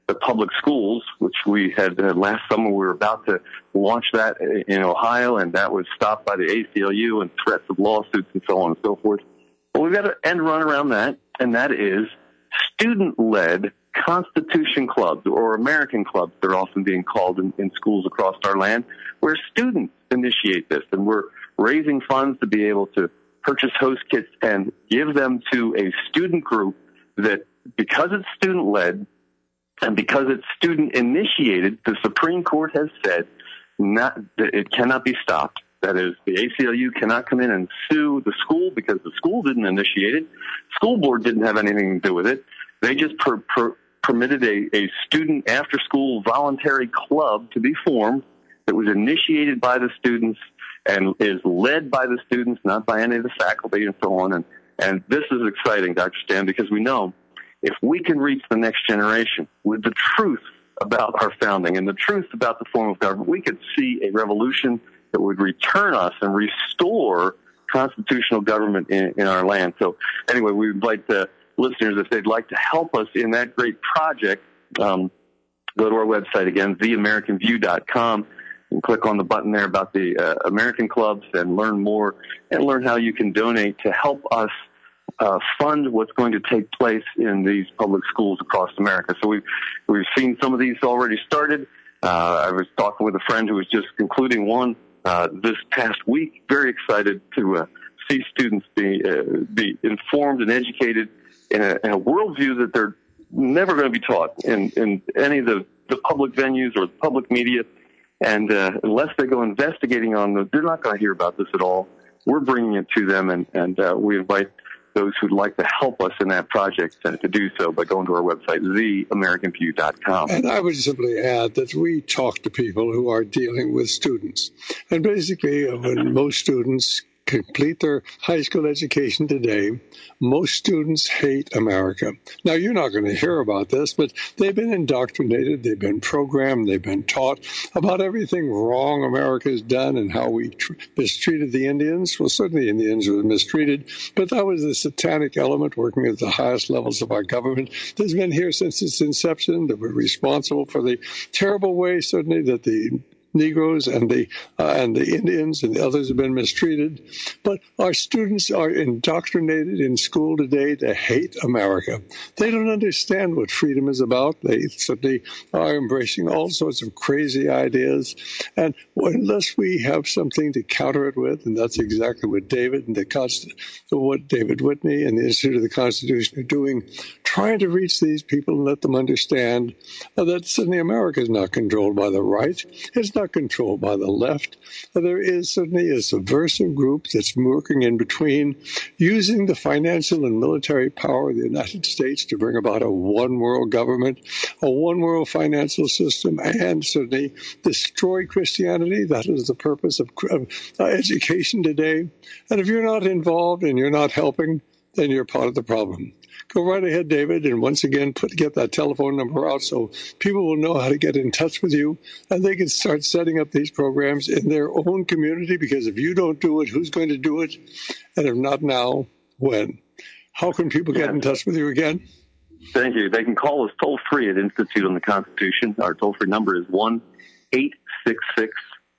the public schools, which we had uh, last summer. We were about to launch that in Ohio, and that was stopped by the A C L U and threats of lawsuits and so on and so forth. But we've got an end run around that, and that is student-led Constitution clubs, or American clubs, they're often being called in, in schools across our land, where students initiate this. And we're raising funds to be able to purchase host kits and give them to a student group that, because it's student-led and because it's student-initiated, the Supreme Court has said not, that it cannot be stopped. That is, the A C L U cannot come in and sue the school because the school didn't initiate it. School board didn't have anything to do with it. They just per, per, permitted a, a student after-school voluntary club to be formed that was initiated by the students and is led by the students, not by any of the faculty and so on. And, and this is exciting, Doctor Stan, because we know if we can reach the next generation with the truth about our founding and the truth about the form of government, we could see a revolution that would return us and restore constitutional government in, in our land. So anyway, we invite the listeners, if they'd like to help us in that great project, um, go to our website again, the american view dot com, and click on the button there about the uh, American clubs and learn more and learn how you can donate to help us uh, fund what's going to take place in these public schools across America. So we've, we've seen some of these already started. Uh, I was talking with a friend who was just concluding one uh, this past week. Very excited to uh, see students be uh, be informed and educated in a, in a worldview that they're never going to be taught in, in any of the, the public venues or the public media. And uh, unless they go investigating on them, they're not going to hear about this at all. We're bringing it to them, and, and uh, we invite those who'd like to help us in that project uh, to do so by going to our website, the american view dot com. And I would simply add that we talk to people who are dealing with students. And basically, when most students complete their high school education today, most students hate America. Now, you're not going to hear about this, but they've been indoctrinated, they've been programmed, they've been taught about everything wrong America's done and how we tr- mistreated the Indians. Well, certainly the Indians were mistreated, but that was the satanic element working at the highest levels of our government that's been here since its inception, that were responsible for the terrible way, certainly, that the Negroes and the uh, and the Indians and the others have been mistreated. But our students are indoctrinated in school today to hate America. They don't understand what freedom is about. They certainly are embracing all sorts of crazy ideas. And unless we have something to counter it with, and that's exactly what David and the Const- what David Whitney and the Institute of the Constitution are doing, trying to reach these people and let them understand uh, that certainly America is not controlled by the right. It's not controlled by the left. There is certainly a subversive group that's working in between, using the financial and military power of the United States to bring about a one-world government, a one-world financial system, and certainly destroy Christianity. That is the purpose of, of uh, education today. And if you're not involved and you're not helping, then you're part of the problem. Go right ahead, David, and once again, put get that telephone number out so people will know how to get in touch with you, and they can start setting up these programs in their own community, because if you don't do it, who's going to do it? And if not now, when? How can people get in touch with you again? Thank you. They can call us toll-free at Institute on the Constitution. Our toll-free number is one eight six six,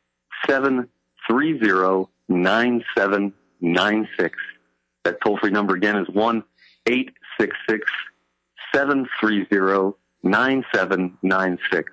seven three zero, nine seven nine six. That toll-free number again is one eight six six, seven three zero, nine seven nine six.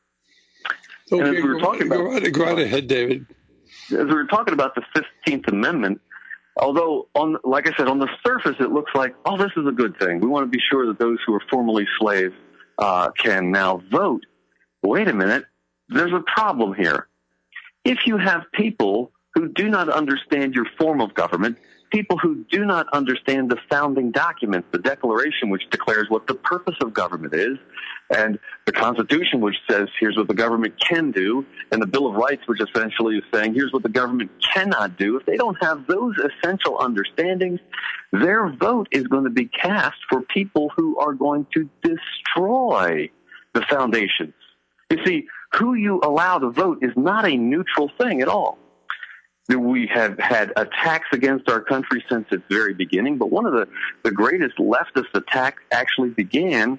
Okay, and as we were go, talking go, about, right, go right ahead, David. As we were talking about the fifteenth Amendment, although, on like I said, on the surface it looks like, oh, this is a good thing. We want to be sure that those who are formerly slaves uh, can now vote. Wait a minute. There's a problem here. If you have people who do not understand your form of government, people who do not understand the founding documents, the Declaration, which declares what the purpose of government is, and the Constitution, which says here's what the government can do, and the Bill of Rights, which essentially is saying here's what the government cannot do. If they don't have those essential understandings, their vote is going to be cast for people who are going to destroy the foundations. You see, who you allow to vote is not a neutral thing at all. We have had attacks against our country since its very beginning, but one of the, the greatest leftist attacks actually began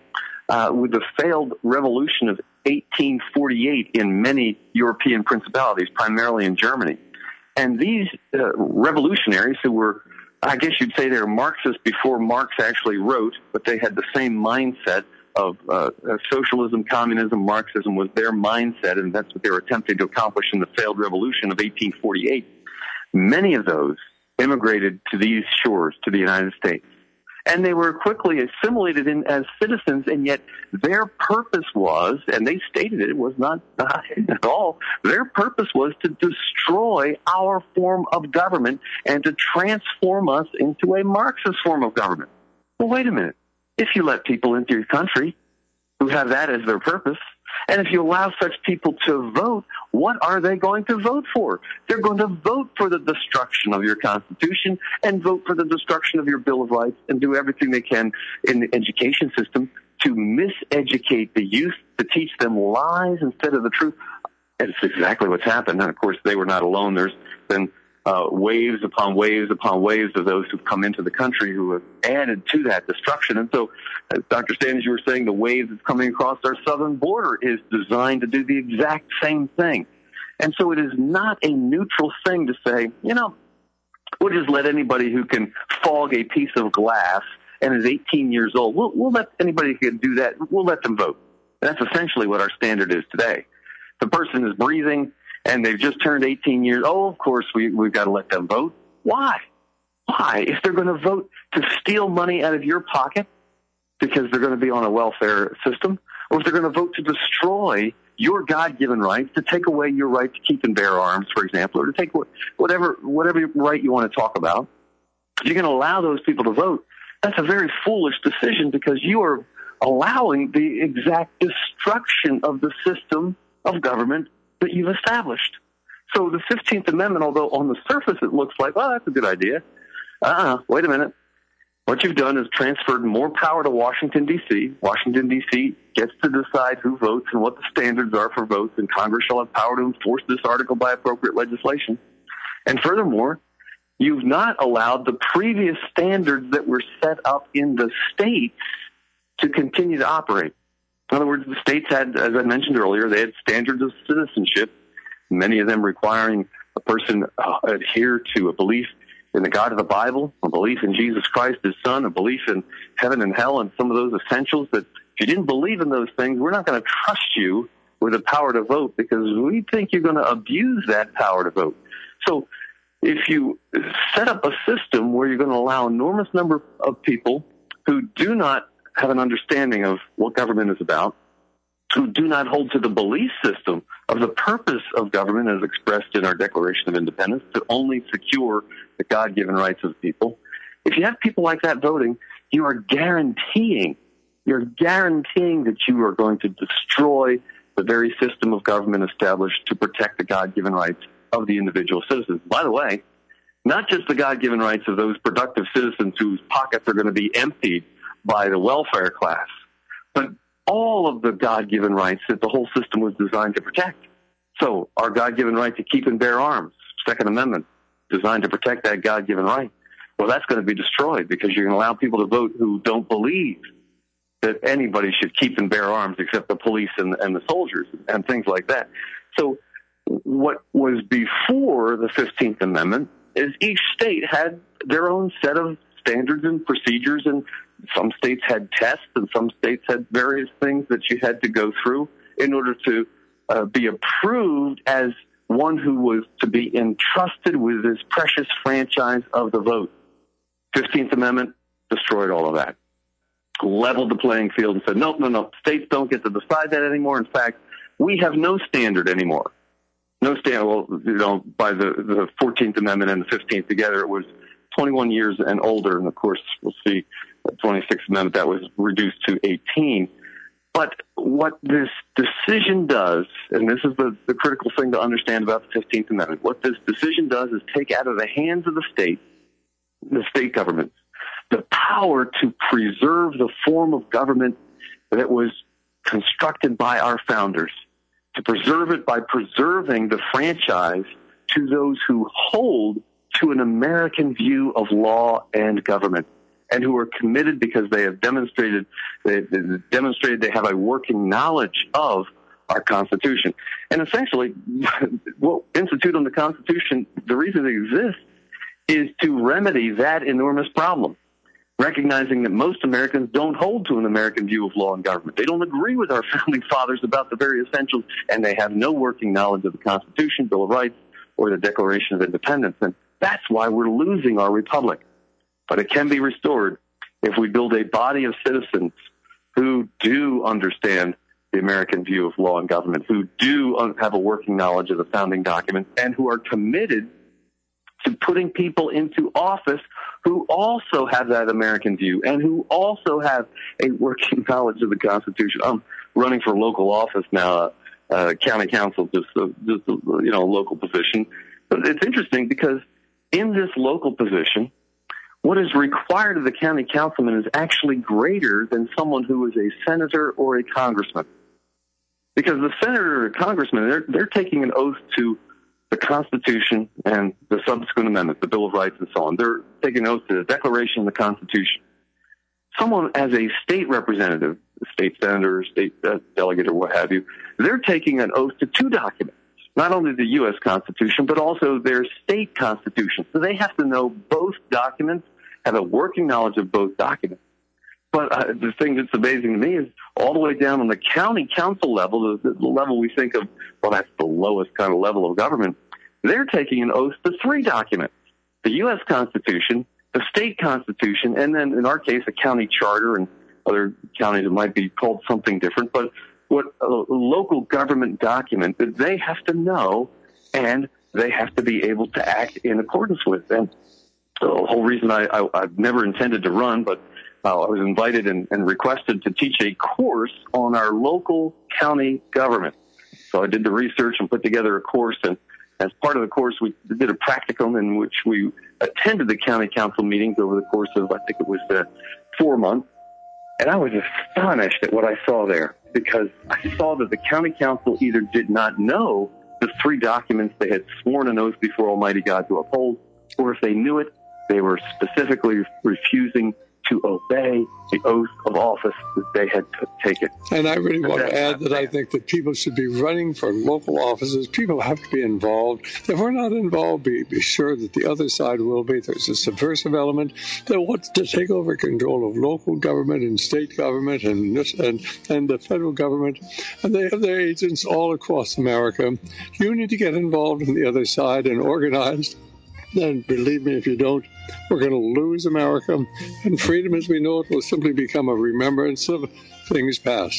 uh, with the failed revolution of eighteen forty-eight in many European principalities, primarily in Germany. And these uh, revolutionaries who were, I guess you'd say they were Marxists before Marx actually wrote, but they had the same mindset of uh, uh, socialism, communism, Marxism was their mindset, and that's what they were attempting to accomplish in the failed revolution of eighteen forty-eight. Many of those immigrated to these shores, to the United States. And they were quickly assimilated in as citizens, and yet their purpose was, and they stated it, it was not, not at all, their purpose was to destroy our form of government and to transform us into a Marxist form of government. Well, wait a minute. If you let people into your country who have that as their purpose, and if you allow such people to vote, what are they going to vote for? They're going to vote for the destruction of your Constitution and vote for the destruction of your Bill of Rights and do everything they can in the education system to miseducate the youth, to teach them lies instead of the truth. And it's exactly what's happened. And, of course, they were not alone. There's been uh, waves upon waves upon waves of those who've come into the country who have added to that destruction. And so, as Doctor Stan, as you were saying, the wave that's coming across our southern border is designed to do the exact same thing. And so it is not a neutral thing to say, you know, we'll just let anybody who can fog a piece of glass and is eighteen years old, we'll, we'll let anybody who can do that, we'll let them vote. That's essentially what our standard is today. The person is breathing and they've just turned eighteen years old, of course we, we've got to let them vote. Why? Why? If they're going to vote to steal money out of your pocket because they're going to be on a welfare system, or if they're going to vote to destroy your God-given rights, to take away your right to keep and bear arms, for example, or to take whatever whatever right you want to talk about, you're going to allow those people to vote. That's a very foolish decision because you are allowing the exact destruction of the system of government that you've established. So the fifteenth Amendment, although on the surface it looks like, well, that's a good idea. Uh-uh, wait a minute. What you've done is transferred more power to Washington, D C Washington, D C gets to decide who votes and what the standards are for votes, and Congress shall have power to enforce this article by appropriate legislation. And furthermore, you've not allowed the previous standards that were set up in the states to continue to operate. In other words, the states had, as I mentioned earlier, they had standards of citizenship, many of them requiring a person uh, adhere to a belief in the God of the Bible, a belief in Jesus Christ, his son, a belief in heaven and hell, and some of those essentials that if you didn't believe in those things, we're not going to trust you with the power to vote because we think you're going to abuse that power to vote. So if you set up a system where you're going to allow an enormous number of people who do not have an understanding of what government is about, who do not hold to the belief system of the purpose of government as expressed in our Declaration of Independence to only secure the God-given rights of the people. If you have people like that voting, you are guaranteeing, you're guaranteeing that you are going to destroy the very system of government established to protect the God-given rights of the individual citizens. By the way, not just the God-given rights of those productive citizens whose pockets are going to be emptied by the welfare class, but all of the God-given rights that the whole system was designed to protect. So our God-given right to keep and bear arms, Second Amendment, designed to protect that God-given right. Well, that's going to be destroyed because you're going to allow people to vote who don't believe that anybody should keep and bear arms except the police and, and the soldiers and things like that. So what was before the fifteenth Amendment is each state had their own set of standards and procedures, and some states had tests and some states had various things that you had to go through in order to uh, be approved as one who was to be entrusted with this precious franchise of the vote. fifteenth Amendment destroyed all of that, leveled the playing field and said, no, no, no, states don't get to decide that anymore. In fact, we have no standard anymore. No standard. Well, you know, by the, the fourteenth Amendment and the fifteenth together, it was twenty-one years and older. And of course, we'll see the twenty-sixth Amendment, that was reduced to eighteen. But what this decision does, and this is the, the critical thing to understand about the fifteenth Amendment, what this decision does is take out of the hands of the state, the state governments, the power to preserve the form of government that was constructed by our founders, to preserve it by preserving the franchise to those who hold to an American view of law and government. and who are committed because they have demonstrated they, they demonstrated they have a working knowledge of our Constitution. And essentially, what Institute on the Constitution, the reason it exists is to remedy that enormous problem, recognizing that most Americans don't hold to an American view of law and government. They don't agree with our founding fathers about the very essentials, and they have no working knowledge of the Constitution, Bill of Rights, or the Declaration of Independence. And that's why we're losing our republic. But it can be restored if we build a body of citizens who do understand the American view of law and government, who do have a working knowledge of the founding documents, and who are committed to putting people into office who also have that American view and who also have a working knowledge of the Constitution. I'm running for local office now, uh, county council, just, uh, just uh, you know, local position. But it's interesting because in this local position, what is required of the county councilman is actually greater than someone who is a senator or a congressman. Because the senator or congressman, they're, they're taking an oath to the Constitution and the subsequent amendments, the Bill of Rights and so on. They're taking an oath to the Declaration and the Constitution. Someone as a state representative, a state senator, state uh, delegate, or what have you, they're taking an oath to two documents, not only the U S Constitution, but also their state constitution. So they have to know both documents, have a working knowledge of both documents. But uh, the thing that's amazing to me is all the way down on the county council level, the, the level we think of, well, that's the lowest kind of level of government, they're taking an oath to three documents: the U S Constitution, the state constitution, and then in our case, a county charter, and other counties it might be called something different, but what a local government document that they have to know and they have to be able to act in accordance with. And the whole reason I, I, I've never intended to run, but uh, I was invited and, and requested to teach a course on our local county government. So I did the research and put together a course, and as part of the course, we did a practicum in which we attended the county council meetings over the course of, I think it was uh, four months. And I was astonished at what I saw there, because I saw that the county council either did not know the three documents they had sworn an oath before Almighty God to uphold, or if they knew it, they were specifically refusing to obey the oath of office that they had t- taken. And I really want to add that I think that people should be running for local offices. People have to be involved. If we're not involved, be, be sure that the other side will be. There's a subversive element that wants to take over control of local government and state government and this, and, and the federal government. And they have their agents all across America. You need to get involved in the other side and organized. And believe me, if you don't, we're going to lose America, and freedom as we know it will simply become a remembrance of things past.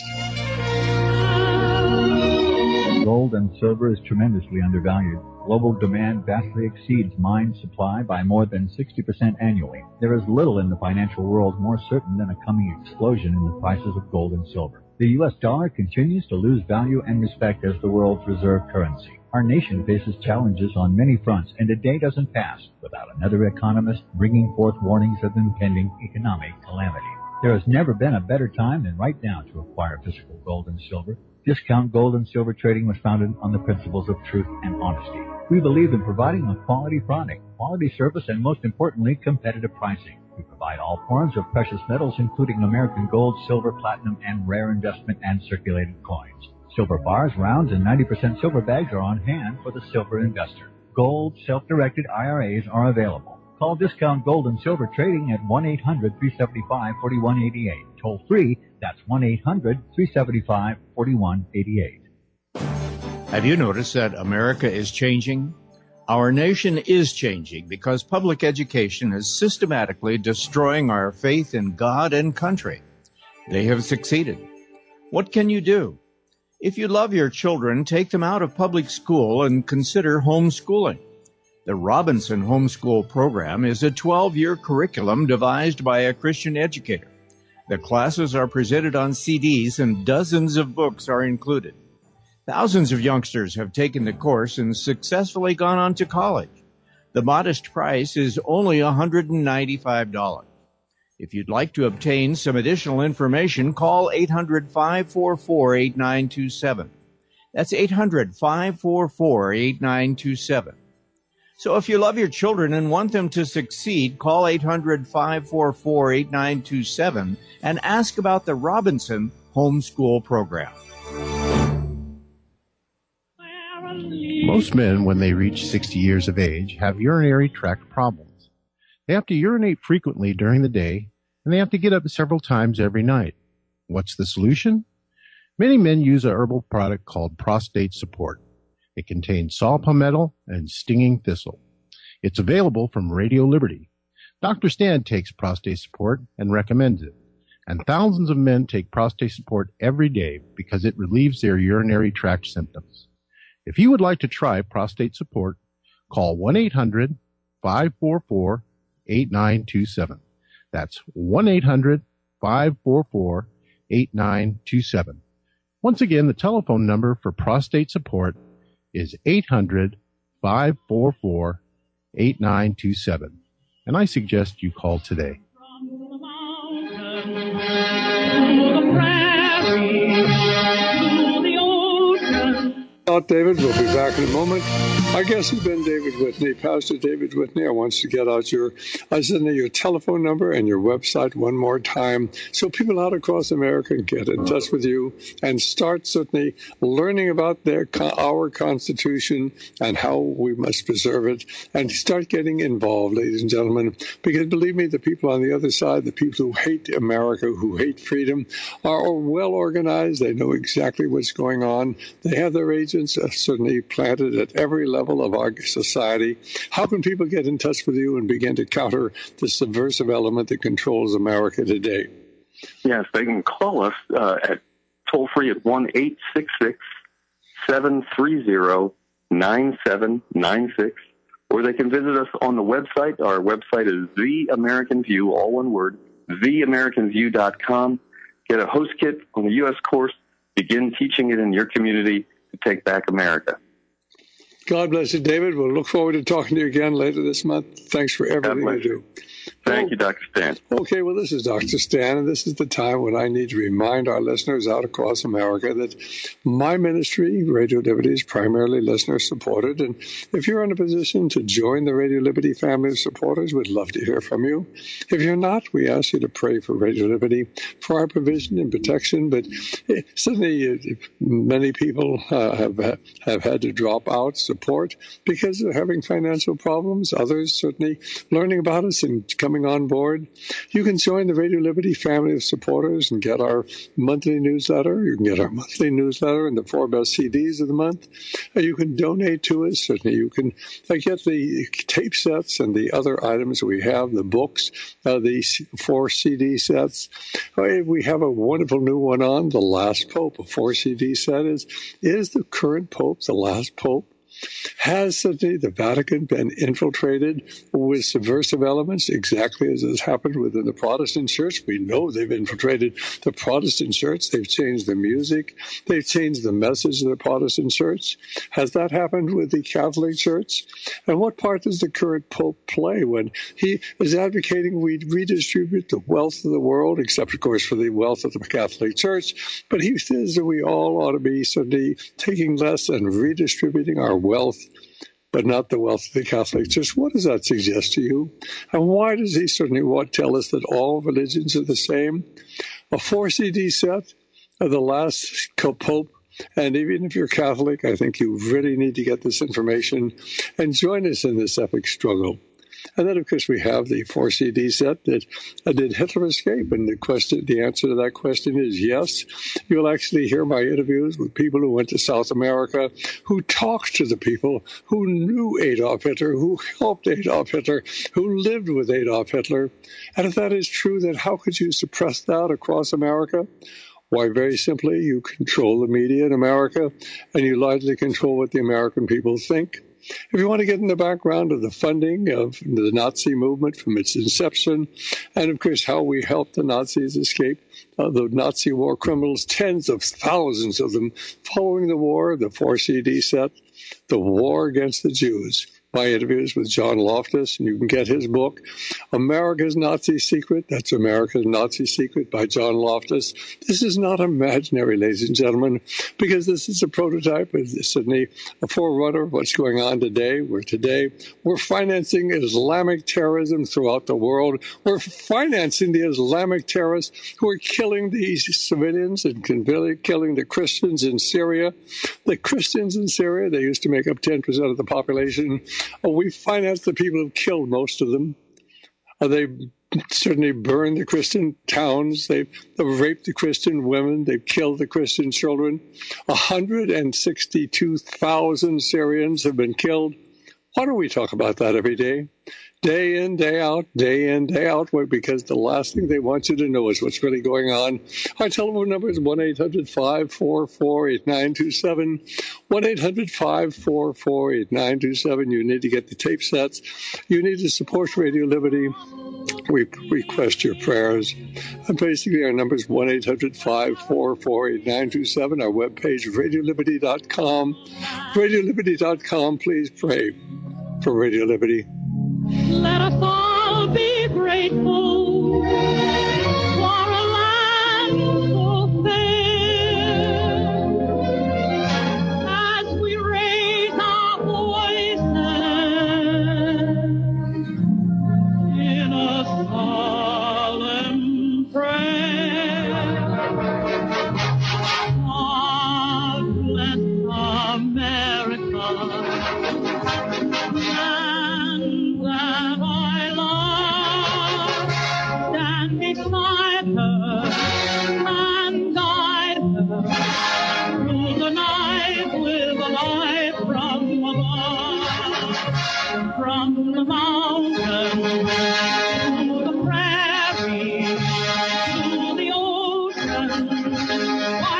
Gold and silver is tremendously undervalued. Global demand vastly exceeds mine supply by more than sixty percent annually. There is little in the financial world more certain than a coming explosion in the prices of gold and silver. The U S dollar continues to lose value and respect as the world's reserve currency. Our nation faces challenges on many fronts, and a day doesn't pass without another economist bringing forth warnings of impending economic calamity. There has never been a better time than right now to acquire physical gold and silver. Discount Gold and Silver Trading was founded on the principles of truth and honesty. We believe in providing a quality product, quality service, and most importantly, competitive pricing. We provide all forms of precious metals, including American gold, silver, platinum, and rare investment and circulated coins. Silver bars, rounds, and ninety percent silver bags are on hand for the silver investor. Gold self-directed I R As are available. Call Discount Gold and Silver Trading at one eight hundred, three seven five, four one eight eight. Toll free, that's one eight hundred, three seven five, four one eight eight. Have you noticed that America is changing? Our nation is changing because public education is systematically destroying our faith in God and country. They have succeeded. What can you do? If you love your children, take them out of public school and consider homeschooling. The Robinson Homeschool Program is a twelve-year curriculum devised by a Christian educator. The classes are presented on C Ds and dozens of books are included. Thousands of youngsters have taken the course and successfully gone on to college. The modest price is only one hundred ninety-five dollars. If you'd like to obtain some additional information, call eight hundred, five four four, eight nine two seven. That's eight hundred, five four four, eight nine two seven. So if you love your children and want them to succeed, call eight hundred, five four four, eight nine two seven and ask about the Robinson Homeschool Program. Most men, when they reach sixty years of age, have urinary tract problems. They have to urinate frequently during the day, and they have to get up several times every night. What's the solution? Many men use a herbal product called Prostate Support. It contains saw palmetto and stinging thistle. It's available from Radio Liberty. Doctor Stan takes Prostate Support and recommends it. And thousands of men take Prostate Support every day because it relieves their urinary tract symptoms. If you would like to try Prostate Support, call one eight hundred, five four four, eight nine two seven. That's one eight hundred, five four four, eight nine two seven. Once again, the telephone number for Prostate Support is eight hundred, five four four, eight nine two seven. And I suggest you call today. David, we'll be back in a moment. Our guest has been David Whitney. Pastor David Whitney, I want you to get out your, uh, your telephone number and your website one more time so people out across America can get in touch with you and start certainly learning about their our Constitution and how we must preserve it and start getting involved, ladies and gentlemen, because believe me, the people on the other side, the people who hate America, who hate freedom, are well organized. They know exactly what's going on. They have their agents uh, certainly planted at every level of our society. How can people get in touch with you and begin to counter the subversive element that controls America today? Yes, they can call us uh, at toll free at one eight six six, seven three zero, nine seven nine six, or they can visit us on the website. Our website is The American View, all one word, the american view dot com. Get a host kit on the U S course, begin teaching it in your community to take back America. God bless you, David. We'll look forward to talking to you again later this month. Thanks for everything you do. Thank you, Doctor Stan. Okay, well, this is Doctor Stan, and this is the time when I need to remind our listeners out across America that my ministry, Radio Liberty, is primarily listener-supported. And if you're in a position to join the Radio Liberty family of supporters, we'd love to hear from you. If you're not, we ask you to pray for Radio Liberty, for our provision and protection. But certainly many people uh, have, have had to drop out support because they're having financial problems. Others certainly learning about us and coming on board. You can join the Radio Liberty family of supporters and get our monthly newsletter. You can get our monthly newsletter and the four best C Ds of the month. You can donate to us. Certainly you can get the tape sets and the other items we have, the books, uh, the four C D sets. We have a wonderful new one on, The Last Pope. A four C D set is, is the current Pope the last Pope? Has certainly the Vatican been infiltrated with subversive elements, exactly as has happened within the Protestant Church? We know they've infiltrated the Protestant Church. They've changed the music. They've changed the message of the Protestant Church. Has that happened with the Catholic Church? And what part does the current Pope play when he is advocating we redistribute the wealth of the world, except, of course, for the wealth of the Catholic Church? But he says that we all ought to be certainly taking less and redistributing our wealth, but not the wealth of the Catholic Church. What does that suggest to you? And why does he certainly want to tell us that all religions are the same? A four C D set of the last Pope, and even if you're Catholic, I think you really need to get this information and join us in this epic struggle. And then, of course, we have the four C D set that uh, did Hitler escape? And the question, the answer to that question is yes. You'll actually hear my interviews with people who went to South America, who talked to the people who knew Adolf Hitler, who helped Adolf Hitler, who lived with Adolf Hitler. And if that is true, then how could you suppress that across America? Why, very simply, you control the media in America, and you largely control what the American people think. If you want to get in the background of the funding of the Nazi movement from its inception, and of course how we helped the Nazis escape, uh, the Nazi war criminals, tens of thousands of them following the war, the four C D set, The War Against the Jews. my interviews with John Loftus, and you can get his book, America's Nazi Secret. That's America's Nazi Secret by John Loftus. This is not imaginary, ladies and gentlemen, because this is a prototype, Sydney, a forerunner of what's going on today, where today we're financing Islamic terrorism throughout the world. We're financing the Islamic terrorists who are killing these civilians and killing the Christians in Syria. The Christians in Syria, they used to make up ten percent of the population. Oh, we financed the people who killed most of them. Uh, they certainly burned the Christian towns. They've, they've raped the Christian women. They've killed the Christian children. one hundred sixty-two thousand Syrians have been killed. Why don't we talk about that every day? Day in, day out, day in, day out, because the last thing they want you to know is what's really going on. Our telephone number is one eight hundred five four four eight nine two seven, one eight hundred five four four eight nine two seven. You need to get the tape sets. You need to support Radio Liberty. We request your prayers. And basically, our number is one eight hundred five four four eight nine two seven. Our webpage, radio liberty dot com. radio liberty dot com. Please pray for Radio Liberty. Let us all be grateful for a land so fair as we raise our voices in a solemn prayer. God bless America. Beside her and guide her through the night with a light from above, from the mountain to the prairie to the ocean. Why-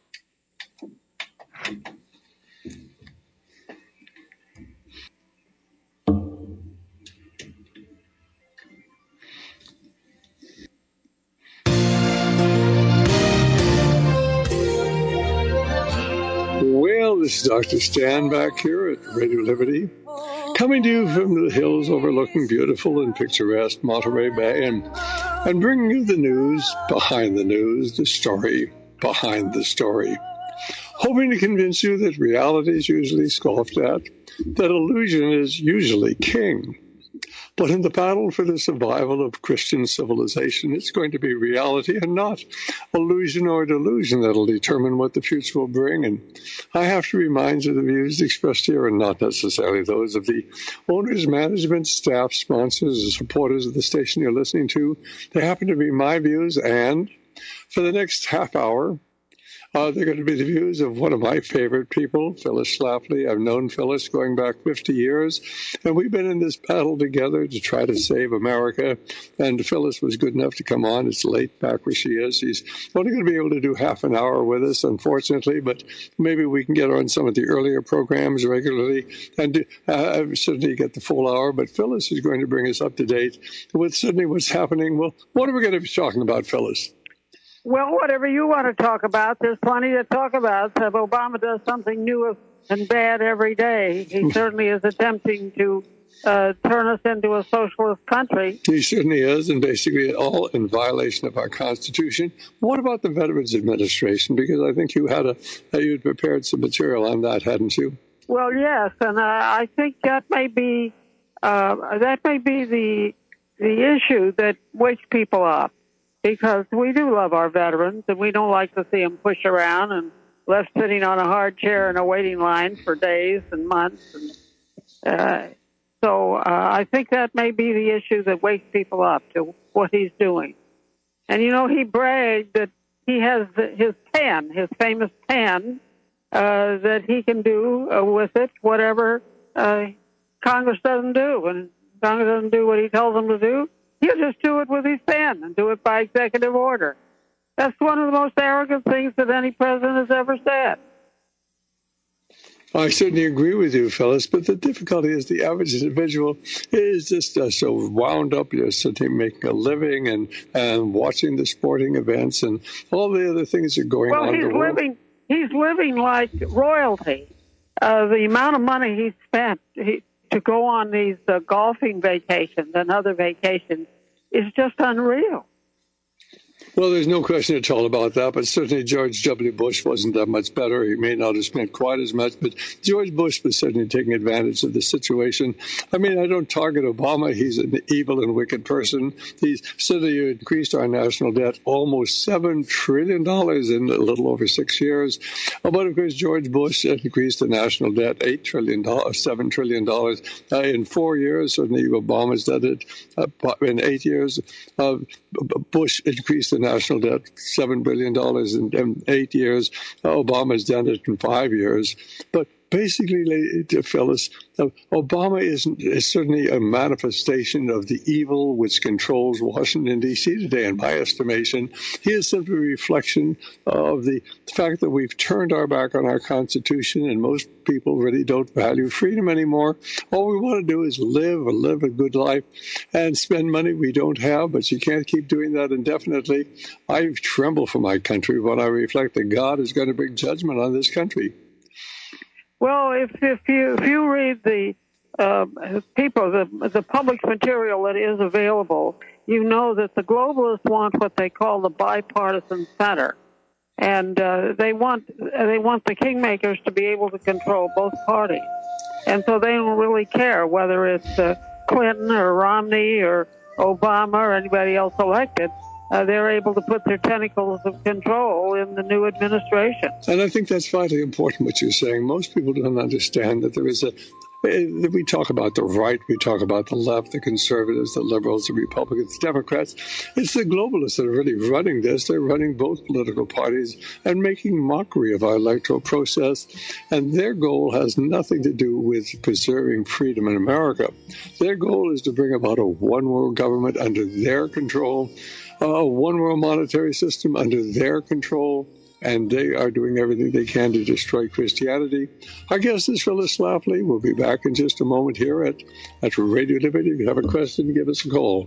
Well, this is Doctor Stan back here at Radio Liberty, coming to you from the hills overlooking beautiful and picturesque Monterey Bay, and, and bringing you the news behind the news, the story behind the story. Hoping to convince you that reality is usually scoffed at, that illusion is usually king. But in the battle for the survival of Christian civilization, it's going to be reality and not illusion or delusion that'll determine what the future will bring. And I have to remind you the views expressed here are not necessarily those of the owners, management, staff, sponsors, and supporters of the station you're listening to. They happen to be my views, and for the next half hour, Uh, they're going to be the views of one of my favorite people, Phyllis Schlafly. I've known Phyllis going back fifty years, and we've been in this battle together to try to save America. And Phyllis was good enough to come on. It's late back where she is. She's only going to be able to do half an hour with us, unfortunately, but maybe we can get her on some of the earlier programs regularly and uh, certainly get the full hour. But Phyllis is going to bring us up to date with certainly what's happening. Well, what are we going to be talking about, Phyllis? Well, whatever you want to talk about, there's plenty to talk about. If Obama does something new and bad every day, he certainly is attempting to uh, turn us into a socialist country. He certainly is, and basically all in violation of our Constitution. What about the Veterans Administration? Because I think you had a you had prepared some material on that, hadn't you? Well, yes, and uh, I think that may be uh, that may be the the issue that wakes people up. Because we do love our veterans, and we don't like to see them push around and left sitting on a hard chair in a waiting line for days and months. And, uh, so uh, I think that may be the issue that wakes people up to what he's doing. And, you know, he bragged that he has his pen, his famous pen, uh, that he can do uh, with it whatever uh, Congress doesn't do. And Congress doesn't do what he tells them to do. He'll just do it with his pen and do it by executive order. That's one of the most arrogant things that any president has ever said. I certainly agree with you, Phyllis, but the difficulty is the average individual is just uh, so wound up, you're sitting making a living and, and watching the sporting events and all the other things that are going well, on in the world. Living, he's living like royalty. Uh, the amount of money he spent, he, to go on these uh, golfing vacations and other vacations is just unreal. Well, there's no question at all about that, but certainly George W. Bush wasn't that much better. He may not have spent quite as much, but George Bush was certainly taking advantage of the situation. I mean, I don't target Obama. He's an evil and wicked person. He's certainly increased our national debt almost seven trillion dollars in a little over six years. But, of course, George Bush increased the national debt eight trillion dollars, seven trillion dollars uh, in four years. Certainly Obama's done it uh, in eight years. Uh, Bush increased the national debt seven billion dollars in, in eight years. Uh, Obama's done it in five years. But basically, Phyllis, uh, Obama is, is certainly a manifestation of the evil which controls Washington, D C today, in my estimation. He is simply a reflection of the fact that we've turned our back on our Constitution, and most people really don't value freedom anymore. All we want to do is live and live a good life and spend money we don't have, but you can't keep doing that indefinitely. I tremble for my country when I reflect that God is going to bring judgment on this country. Well, if if you if you read the uh, people the the public material that is available, you know that the globalists want what they call the bipartisan center, and uh, they want they want the kingmakers to be able to control both parties, and so they don't really care whether it's uh, Clinton or Romney or Obama or anybody else elected. Uh, they're able to put their tentacles of control in the new administration. And I think that's vitally important what you're saying. Most people don't understand that there is a, we talk about the right, we talk about the left, the conservatives, the liberals, the Republicans, Democrats. It's the globalists that are really running this. They're running both political parties and making mockery of our electoral process. And their goal has nothing to do with preserving freedom in America. Their goal is to bring about a one-world government under their control, a one-world monetary system under their control, and they are doing everything they can to destroy Christianity. Our guest is Phyllis Schlafly. We'll be back in just a moment here at, at Radio Liberty. If you have a question, give us a call.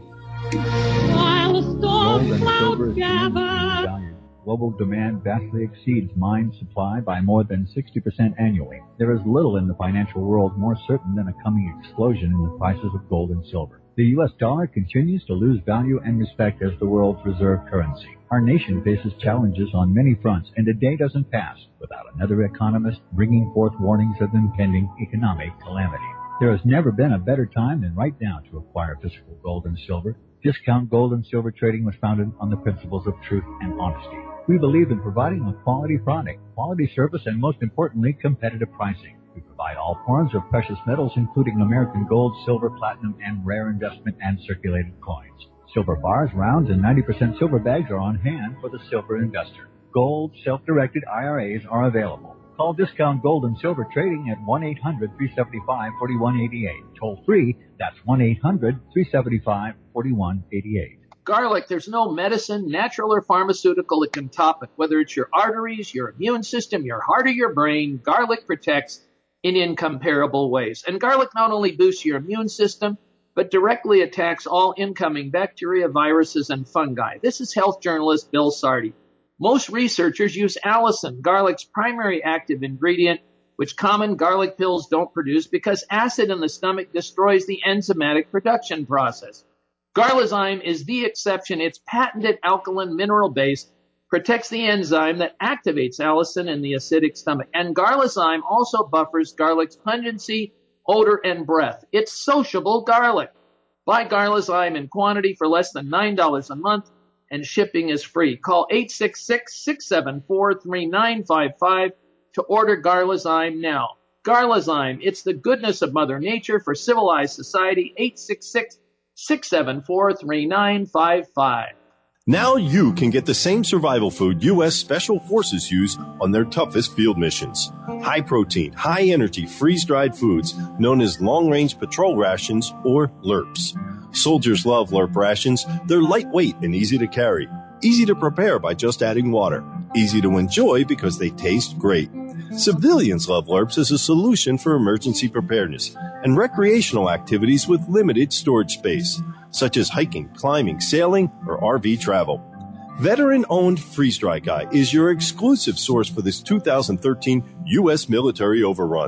While the storm clouds gather. Global demand vastly exceeds mine supply by more than sixty percent annually. There is little in the financial world more certain than a coming explosion in the prices of gold and silver. The U S dollar continues to lose value and respect as the world's reserve currency. Our nation faces challenges on many fronts, and a day doesn't pass without another economist bringing forth warnings of impending economic calamity. There has never been a better time than right now to acquire physical gold and silver. Discount Gold and Silver Trading was founded on the principles of truth and honesty. We believe in providing a quality product, quality service, and most importantly, competitive pricing. We provide all forms of precious metals, including American gold, silver, platinum, and rare investment and circulated coins. Silver bars, rounds, and ninety percent silver bags are on hand for the silver investor. Gold, self-directed I R As are available. Call Discount Gold and Silver Trading at one eight hundred, three seven five, four one eight eight. Toll free, that's one eight hundred, three seven five, four one eight eight. Garlic, there's no medicine, natural or pharmaceutical that can top it. Whether it's your arteries, your immune system, your heart, or your brain, garlic protects in incomparable ways. And garlic not only boosts your immune system, but directly attacks all incoming bacteria, viruses, and fungi. This is health journalist Bill Sardi. Most researchers use allicin, garlic's primary active ingredient, which common garlic pills don't produce because acid in the stomach destroys the enzymatic production process. Garlizyme is the exception. Its patented alkaline mineral base protects the enzyme that activates allicin in the acidic stomach. And Garlizyme also buffers garlic's pungency, odor, and breath. It's sociable garlic. Buy Garlizyme in quantity for less than nine dollars a month, and shipping is free. Call eight six six, six seven four, three nine five five to order Garlizyme now. Garlizyme, it's the goodness of Mother Nature for civilized society. eight six six, six seven four, three nine five five. Now you can get the same survival food U S Special Forces use on their toughest field missions. High protein, high energy, freeze-dried foods known as long-range patrol rations or L R Ps. Soldiers love L R P rations. They're lightweight and easy to carry. Easy to prepare by just adding water. Easy to enjoy because they taste great. Civilians love L R Ps as a solution for emergency preparedness and recreational activities with limited storage space, such as hiking, climbing, sailing, or R V travel. Veteran-owned Freeze Dry Guy is your exclusive source for this two thousand thirteen U S military overrun.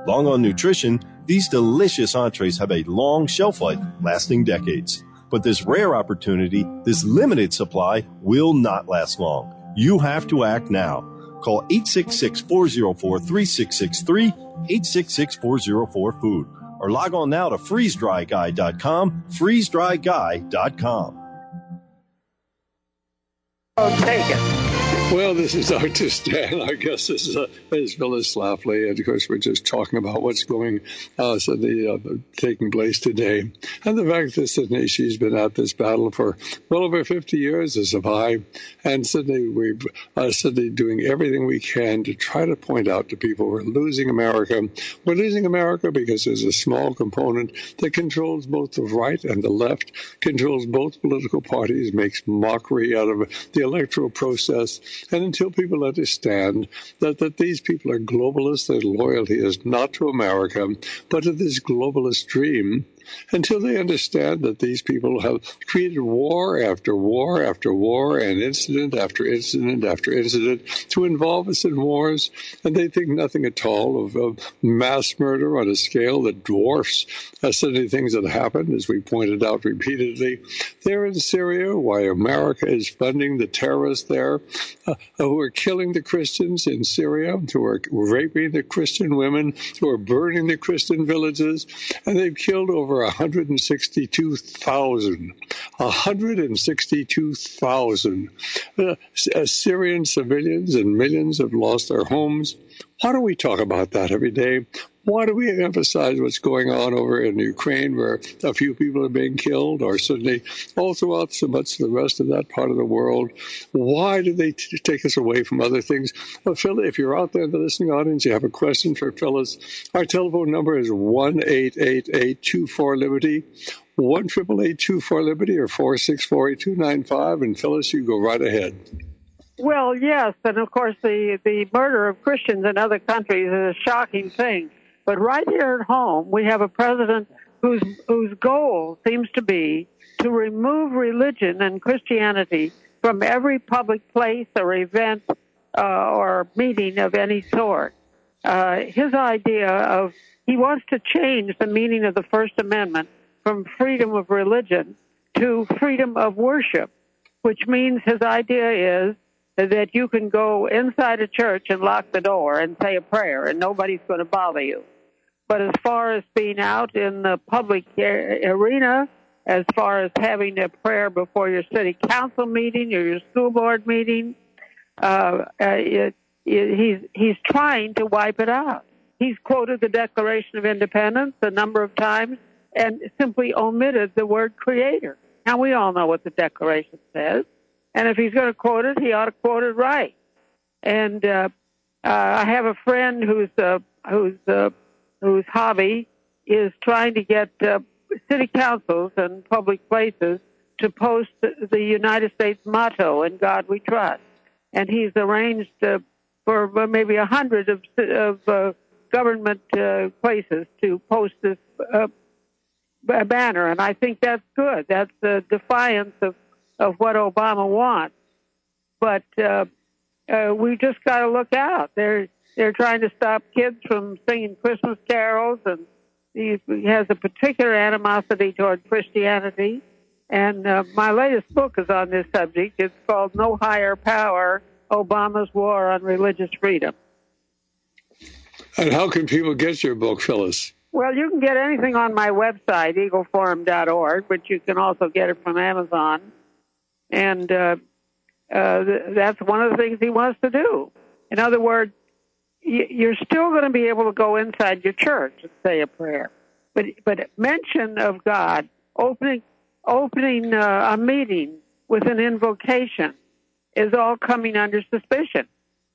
Long on nutrition, these delicious entrees have a long shelf life, lasting decades. But this rare opportunity, this limited supply, will not last long. You have to act now. Call eight six six, four zero four, three six six three, eight six six, four zero four, food, or log on now to freeze dry guy dot com, freeze dry guy dot com. Oh, take it. Well, this is Doctor Stan. I guess this is, uh, is Phyllis Schlafly, and of course we're just talking about what's going uh, so the, uh, taking place today, and the fact that Sydney, she's been at this battle for well over fifty years, as have I, and Sydney, we've uh, Sydney doing everything we can to try to point out to people we're losing America. We're losing America because there's a small component that controls both the right and the left, controls both political parties, makes mockery out of the electoral process. And until people understand that, that these people are globalists, their loyalty is not to America, but to this globalist dream, until they understand that these people have created war after war after war and incident after incident after incident to involve us in wars, and they think nothing at all of, of mass murder on a scale that dwarfs uh, so many things that happened, as we pointed out repeatedly. They're in Syria, why America is funding the terrorists there, uh, who are killing the Christians in Syria, who are raping the Christian women, who are burning the Christian villages, and they've killed over one hundred sixty-two thousand. one hundred sixty-two thousand. Uh, Syrian civilians and millions have lost their homes. Why don't we talk about that every day? Why do we emphasize what's going on over in Ukraine, where a few people are being killed, or certainly all throughout so much of the rest of that part of the world? Why do they t- take us away from other things? Well, Phil, if you're out there in the listening audience, you have a question for Phyllis, our telephone number is one eight eight eight two four Liberty, one eight eight eight two four Liberty, or four six four eight two nine five. And Phyllis, you go right ahead. Well, yes, and of course the, the murder of Christians in other countries is a shocking thing. But right here at home, we have a president whose whose goal seems to be to remove religion and Christianity from every public place or event uh, or meeting of any sort. Uh, his idea of, he wants to change the meaning of the First Amendment from freedom of religion to freedom of worship, which means his idea is that you can go inside a church and lock the door and say a prayer and nobody's going to bother you. But as far as being out in the public arena, as far as having a prayer before your city council meeting or your school board meeting, uh, it, it, he's, he's trying to wipe it out. He's quoted the Declaration of Independence a number of times and simply omitted the word creator. Now, we all know what the Declaration says. And if he's going to quote it, he ought to quote it right. And uh, uh, I have a friend who's uh, who's uh, whose hobby is trying to get uh, city councils and public places to post the United States motto, "In God We Trust." And he's arranged uh, for maybe a hundred of, of uh, government uh, places to post this uh, banner. And I think that's good. That's a defiance of of what Obama wants. But uh, uh, we just got to look out. They're, they're trying to stop kids from singing Christmas carols, and he has a particular animosity toward Christianity. And uh, my latest book is on this subject. It's called No Higher Power, Obama's War on Religious Freedom. And how can people get your book, Phyllis? Well, you can get anything on my website, eagle forum dot org, but you can also get it from Amazon. And uh, uh, th- that's one of the things he wants to do. In other words, y- you're still going to be able to go inside your church and say a prayer. But but mention of God, opening opening uh, a meeting with an invocation, is all coming under suspicion.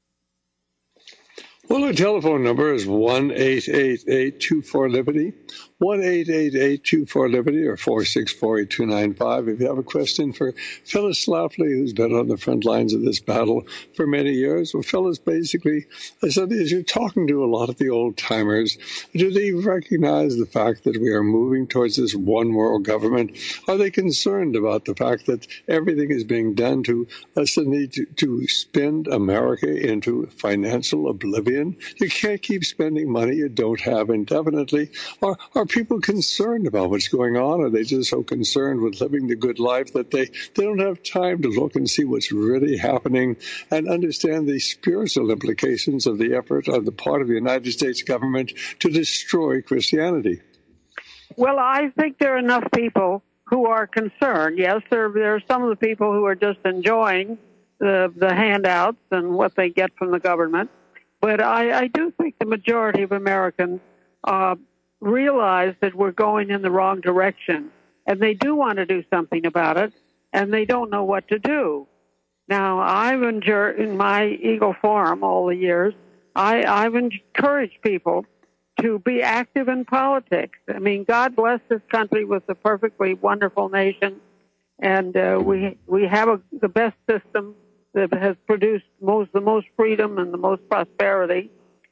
Well, our telephone number is one eight eight eight two four Liberty, one eight eight eight two four Liberty or four six four eight two nine five. If you have a question for Phyllis Schlafly, who's been on the front lines of this battle for many years. Well, Phyllis, basically, I said, as you're talking to a lot of the old-timers, do they recognize the fact that we are moving towards this one-world government? Are they concerned about the fact that everything is being done to us the need to, to spend America into financial oblivion? You can't keep spending money you don't have indefinitely. Are, are people concerned about what's going on? Are they just so concerned with living the good life that they, they don't have time to look and see what's really happening and understand the spiritual implications of the effort on the part of the United States government to destroy Christianity? Well, I think there are enough people who are concerned. Yes, there, there are some of the people who are just enjoying the, the handouts and what they get from the government. But I, I do think the majority of Americans uh, realize that we're going in the wrong direction, and they do want to do something about it, and they don't know what to do. Now, I've enjoyed, in my Eagle Forum all the years, I, I've encouraged people to be active in politics. I mean, God bless this country with a perfectly wonderful nation, and uh, we we have a, the best system that has produced most the most freedom and the most prosperity.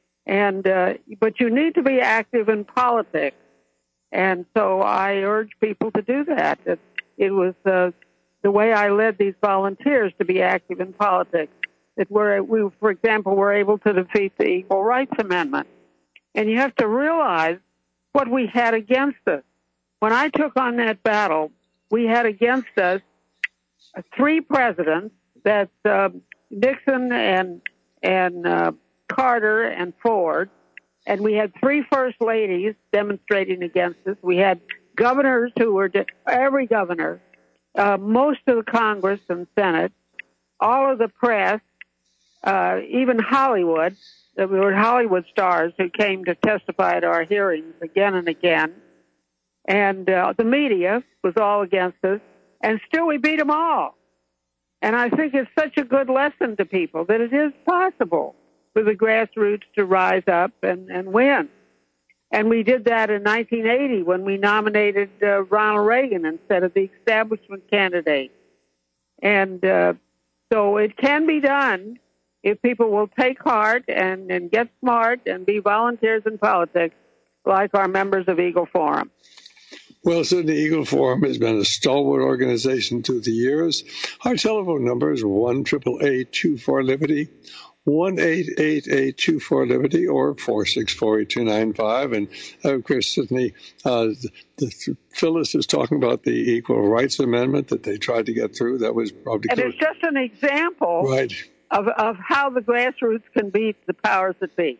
And uh, but you need to be active in politics, and so I urge people to do that. It, it was uh, the way I led these volunteers to be active in politics. That we're, we, for example, were able to defeat the Equal Rights Amendment. And you have to realize what we had against us. When I took on that battle, we had against us three presidents, that's uh, Nixon and and uh, Carter and Ford, and we had three first ladies demonstrating against us. We had governors who were, de- every governor, uh, most of the Congress and Senate, all of the press, uh, even Hollywood. There were Hollywood stars who came to testify at our hearings again and again. And uh, the media was all against us, and still we beat them all. And I think it's such a good lesson to people that it is possible for the grassroots to rise up and, and win. And we did that in nineteen eighty when we nominated uh, Ronald Reagan instead of the establishment candidate. And uh, so it can be done if people will take heart and, and get smart and be volunteers in politics like our members of Eagle Forum. Well, certainly Eagle Forum has been a stalwart organization through the years. Our telephone number is one eight eight eight two four Liberty, one eight eight eight two four Liberty, or four six four eight two nine five. And, of course, certainly uh, the, the, Phyllis is talking about the Equal Rights Amendment that they tried to get through. That was probably... And it's just an example right. of, of how the grassroots can beat the powers that be.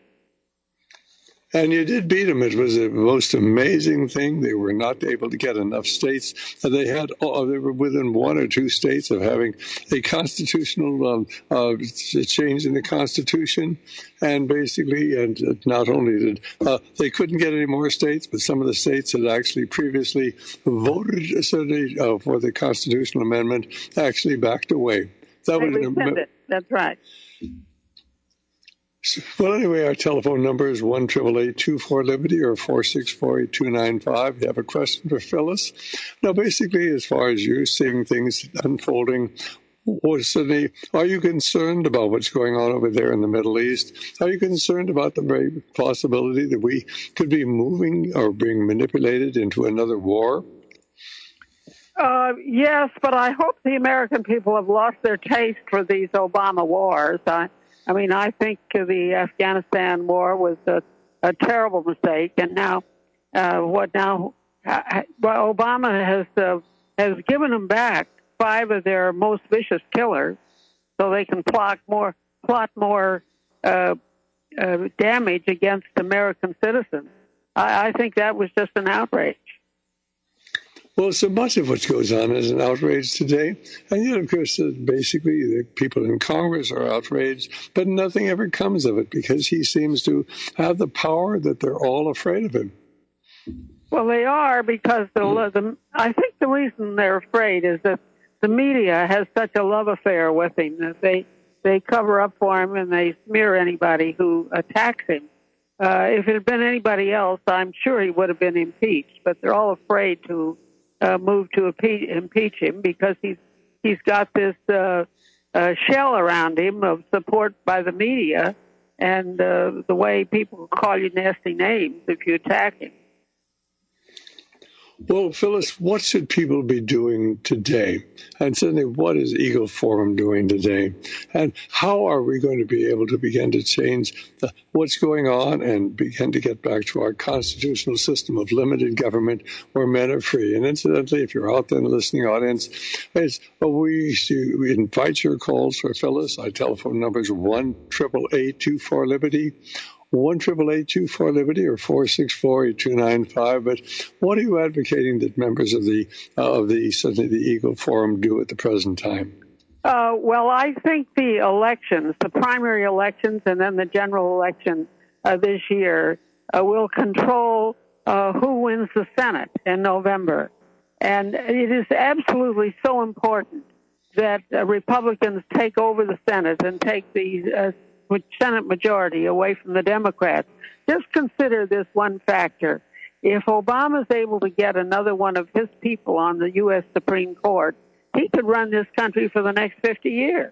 And you did beat them. It was the most amazing thing. They were not able to get enough states. They had, oh, they were within one or two states of having a constitutional um, uh, change in the Constitution. And basically, and not only did uh, they couldn't get any more states, but some of the states had actually previously voted certainly, uh, for the constitutional amendment actually backed away. That they was rescinded. That's right. Well, anyway, our telephone number is one eight eight eight two four Liberty or four six four eight two nine five. You have a question for Phyllis? Now, basically, as far as you're seeing things unfolding, suddenly, are you concerned about what's going on over there in the Middle East? Are you concerned about the very possibility that we could be moving or being manipulated into another war? Uh, yes, but I hope the American people have lost their taste for these Obama wars. I, I mean, I think the Afghanistan war was a, a terrible mistake, and now, uh, what now? Uh, well, Obama has uh, has given them back five of their most vicious killers, so they can plot more plot more uh, uh, damage against American citizens. I, I think that was just an outrage. Well, so much of what goes on is an outrage today. And yet, of course, uh, basically, the people in Congress are outraged, but nothing ever comes of it because he seems to have the power that they're all afraid of him. Well, they are because the, the I think the reason they're afraid is that the media has such a love affair with him that they, they cover up for him and they smear anybody who attacks him. Uh, if it had been anybody else, I'm sure he would have been impeached. But they're all afraid to uh, move to impeach, impeach him because he's he's got this uh, uh, shell around him of support by the media and uh, the way people call you nasty names if you attack him. Well, Phyllis, what should people be doing today? And certainly, what is Eagle Forum doing today? And how are we going to be able to begin to change the, what's going on and begin to get back to our constitutional system of limited government where men are free? And incidentally, if you're out there in the listening audience, it's, well, we, we invite your calls for Phyllis. Our telephone number is one eight eight eight, two four, Liberty. one eight eight eight, two four, Liberty or four six four, eight two nine five. But what are you advocating that members of the uh, of the certainly the Eagle Forum do at the present time? Uh, well, I think the elections, the primary elections, and then the general election uh, this year uh, will control uh, who wins the Senate in November, and it is absolutely so important that uh, Republicans take over the Senate and take the uh, Senate majority away from the Democrats. Just consider this one factor. If Obama is able to get another one of his people on the U S Supreme Court, he could run this country for the next fifty years.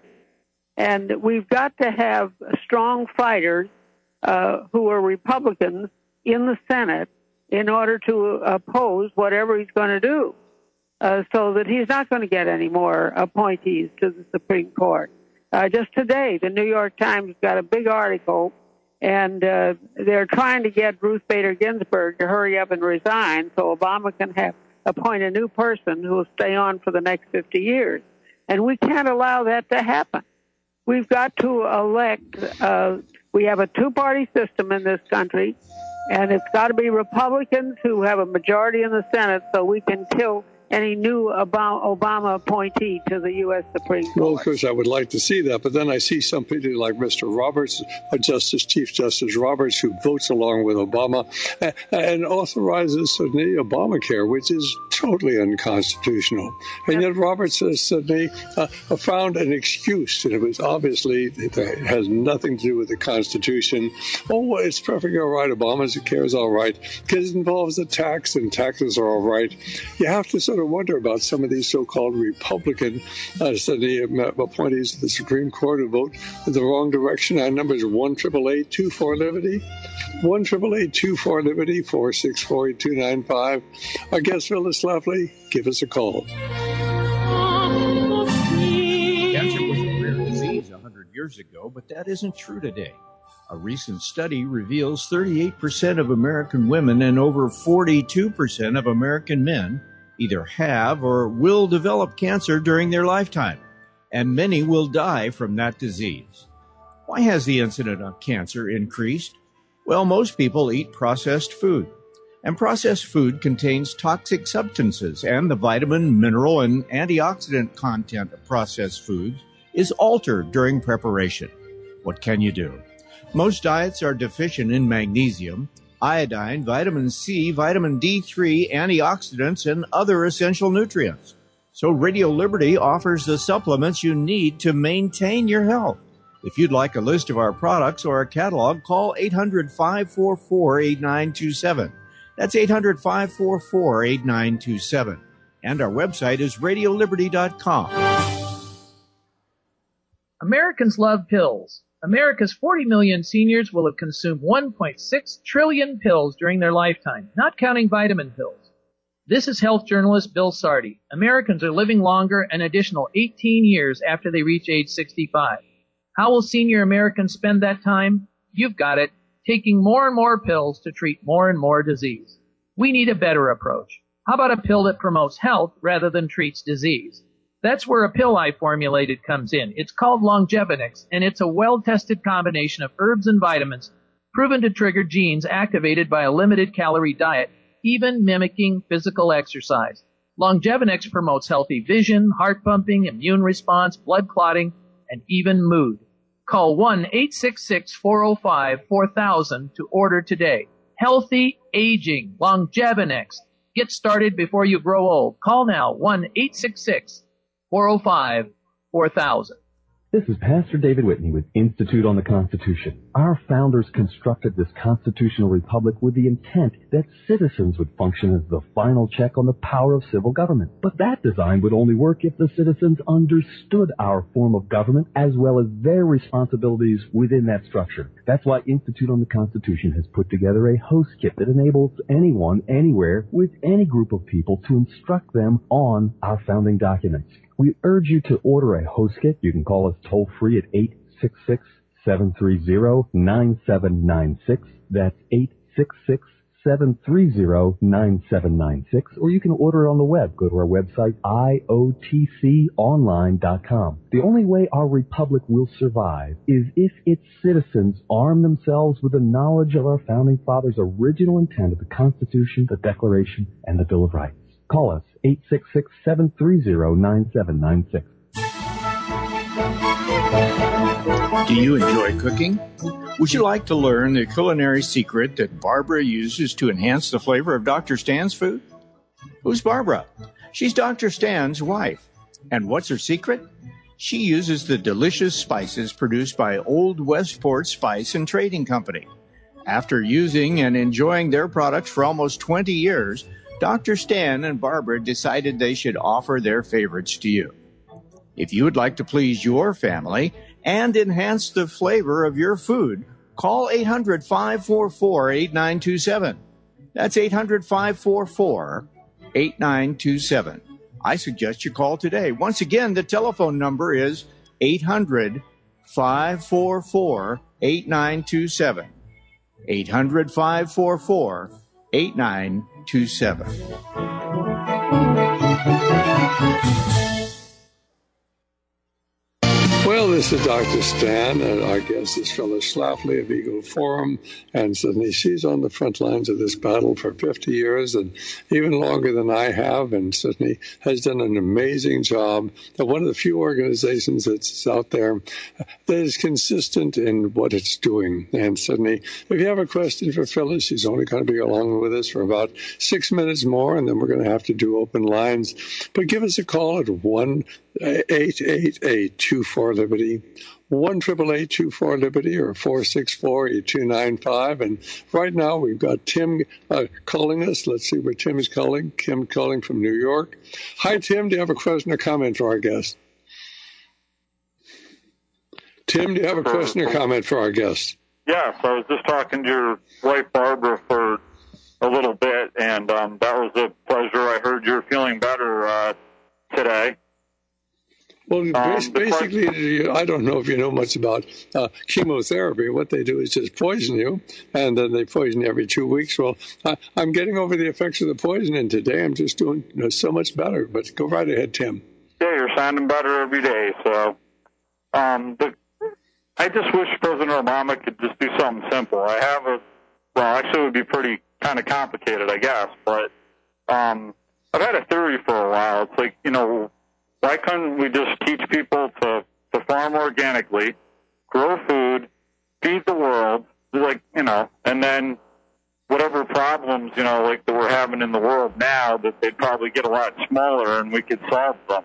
And we've got to have strong fighters uh, who are Republicans in the Senate in order to oppose whatever he's going to do, uh, so that he's not going to get any more appointees to the Supreme Court. Uh, just today, the New York Times got a big article, and uh, they're trying to get Ruth Bader Ginsburg to hurry up and resign so Obama can have appoint a new person who will stay on for the next fifty years. And we can't allow that to happen. We've got to elect, uh, we have a two-party system in this country, and it's got to be Republicans who have a majority in the Senate so we can kill any new Obama appointee to the U S Supreme Court. Well, of course, I would like to see that, but then I see somebody like Mister Roberts, Justice Chief Justice Roberts, who votes along with Obama and authorizes certainly Obamacare, which is totally unconstitutional. And yet Roberts has certainly uh, found an excuse, and it was obviously, it has nothing to do with the Constitution. Oh, it's perfectly all right, Obama's care is all right, because it involves a tax, and taxes are all right. You have to sort of wonder about some of these so-called Republican uh, appointees to the Supreme Court who vote in the wrong direction. Our number is one eight eight eight, two four, Liberty. one eight eight eight, two four, Liberty, four six four, eight two nine five. Our guest, Phyllis Schlafly, give us a call. Cancer was a rare disease one hundred years ago, but that isn't true today. A recent study reveals thirty-eight percent of American women and over forty-two percent of American men either have or will develop cancer during their lifetime, and many will die from that disease. Why has the incidence of cancer increased? Well, most people eat processed food, and processed food contains toxic substances, and the vitamin, mineral, and antioxidant content of processed foods is altered during preparation. What can you do? Most diets are deficient in magnesium, iodine, vitamin C, vitamin D three, antioxidants, and other essential nutrients. So Radio Liberty offers the supplements you need to maintain your health. If you'd like a list of our products or a catalog, call eight hundred, five four four, eight nine two seven. That's eight hundred, five four four, eight nine two seven. And our website is radio liberty dot com. Americans love pills. America's forty million seniors will have consumed one point six trillion pills during their lifetime, not counting vitamin pills. This is health journalist Bill Sardi. Americans are living longer an additional eighteen years after they reach age sixty-five. How will senior Americans spend that time? You've got it, taking more and more pills to treat more and more disease. We need a better approach. How about a pill that promotes health rather than treats disease? That's where a pill I formulated comes in. It's called Longevinix, and it's a well-tested combination of herbs and vitamins proven to trigger genes activated by a limited-calorie diet, even mimicking physical exercise. Longevinix promotes healthy vision, heart pumping, immune response, blood clotting, and even mood. Call one eight six six, four oh five, four thousand to order today. Healthy aging, Longevinix. Get started before you grow old. Call now, one eight six six, four oh five, four thousand. This is Pastor David Whitney with Institute on the Constitution. Our founders constructed this constitutional republic with the intent that citizens would function as the final check on the power of civil government. But that design would only work if the citizens understood our form of government as well as their responsibilities within that structure. That's why Institute on the Constitution has put together a host kit that enables anyone, anywhere, with any group of people to instruct them on our founding documents. We urge you to order a host kit. You can call us toll-free at eight six six, seven three zero, nine seven nine six. That's eight six six, seven three zero, nine seven nine six. Or you can order it on the web. Go to our website, I O T C online dot com. The only way our republic will survive is if its citizens arm themselves with the knowledge of our founding fathers' original intent of the Constitution, the Declaration, and the Bill of Rights. Call us, eight six six, seven three zero, nine seven nine six. Do you enjoy cooking? Would you like to learn the culinary secret that Barbara uses to enhance the flavor of Doctor Stan's food? Who's Barbara? She's Doctor Stan's wife. And what's her secret? She uses the delicious spices produced by Old Westport Spice and Trading Company. After using and enjoying their products for almost twenty years, Doctor Stan and Barbara decided they should offer their favorites to you. If you would like to please your family and enhance the flavor of your food, call eight hundred, five four four, eight nine two seven. That's eight hundred, five four four, eight nine two seven. I suggest you call today. Once again, the telephone number is eight hundred, five four four, eight nine two seven. eight hundred, five four four, eight nine two seven. Well, this is Doctor Stan, and our guest is Phyllis Schlafly of Eagle Forum, and Sydney, she's on the front lines of this battle for fifty years, and even longer than I have, and Sydney has done an amazing job. One of the few organizations that's out there that is consistent in what it's doing. And Sydney, if you have a question for Phyllis, she's only going to be along with us for about six minutes more, and then we're going to have to do open lines. But give us a call at one eight eight eight, two four, Liberty, one eight eight eight, two four, Liberty, or four six four, eight two nine five. And right now we've got Tim uh, calling us. Let's see where Tim is calling. Kim calling from New York. Hi, Tim. Do you have a question or comment for our guest? Tim, do you have a question or comment for our guest? Yes, I was just talking to your wife, Barbara, for a little bit, and um, that was a pleasure. I heard you're feeling better uh, today. Well, um, basically, I don't know if you know much about uh, chemotherapy. What they do is just poison you, and then they poison you every two weeks. Well, I, I'm getting over the effects of the poison, and today I'm just doing you know, so much better. But go right ahead, Tim. Yeah, you're sounding better every day. So um, the, I just wish President Obama could just do something simple. I have a, well, actually it would be pretty kind of complicated, I guess. But um, I've had a theory for a while. It's like, you know, why couldn't we just teach people to, to farm organically, grow food, feed the world, like, you know, and then whatever problems, you know, like that we're having in the world now, that they'd probably get a lot smaller and we could solve them.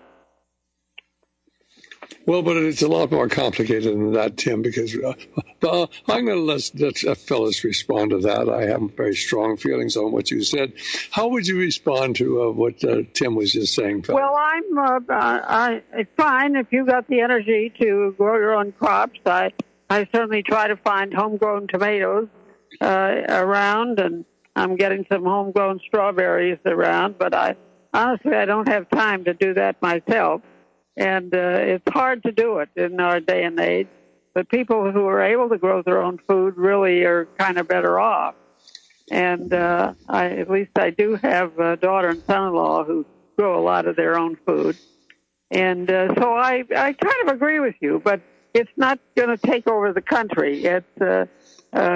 Well, but it's a lot more complicated than that, Tim, because uh, uh, I'm going to let, let uh, Phyllis respond to that. I have very strong feelings on what you said. How would you respond to uh, what uh, Tim was just saying, Phyllis? Well, I'm uh, I, it's fine if you got the energy to grow your own crops. I, I certainly try to find homegrown tomatoes uh, around, and I'm getting some homegrown strawberries around, but I honestly, I don't have time to do that myself. And uh, it's hard to do it in our day and age. But people who are able to grow their own food really are kind of better off. And uh, I, at least I do have a daughter and son-in-law who grow a lot of their own food. And uh, so I, I kind of agree with you, but it's not going to take over the country. It's, uh, um,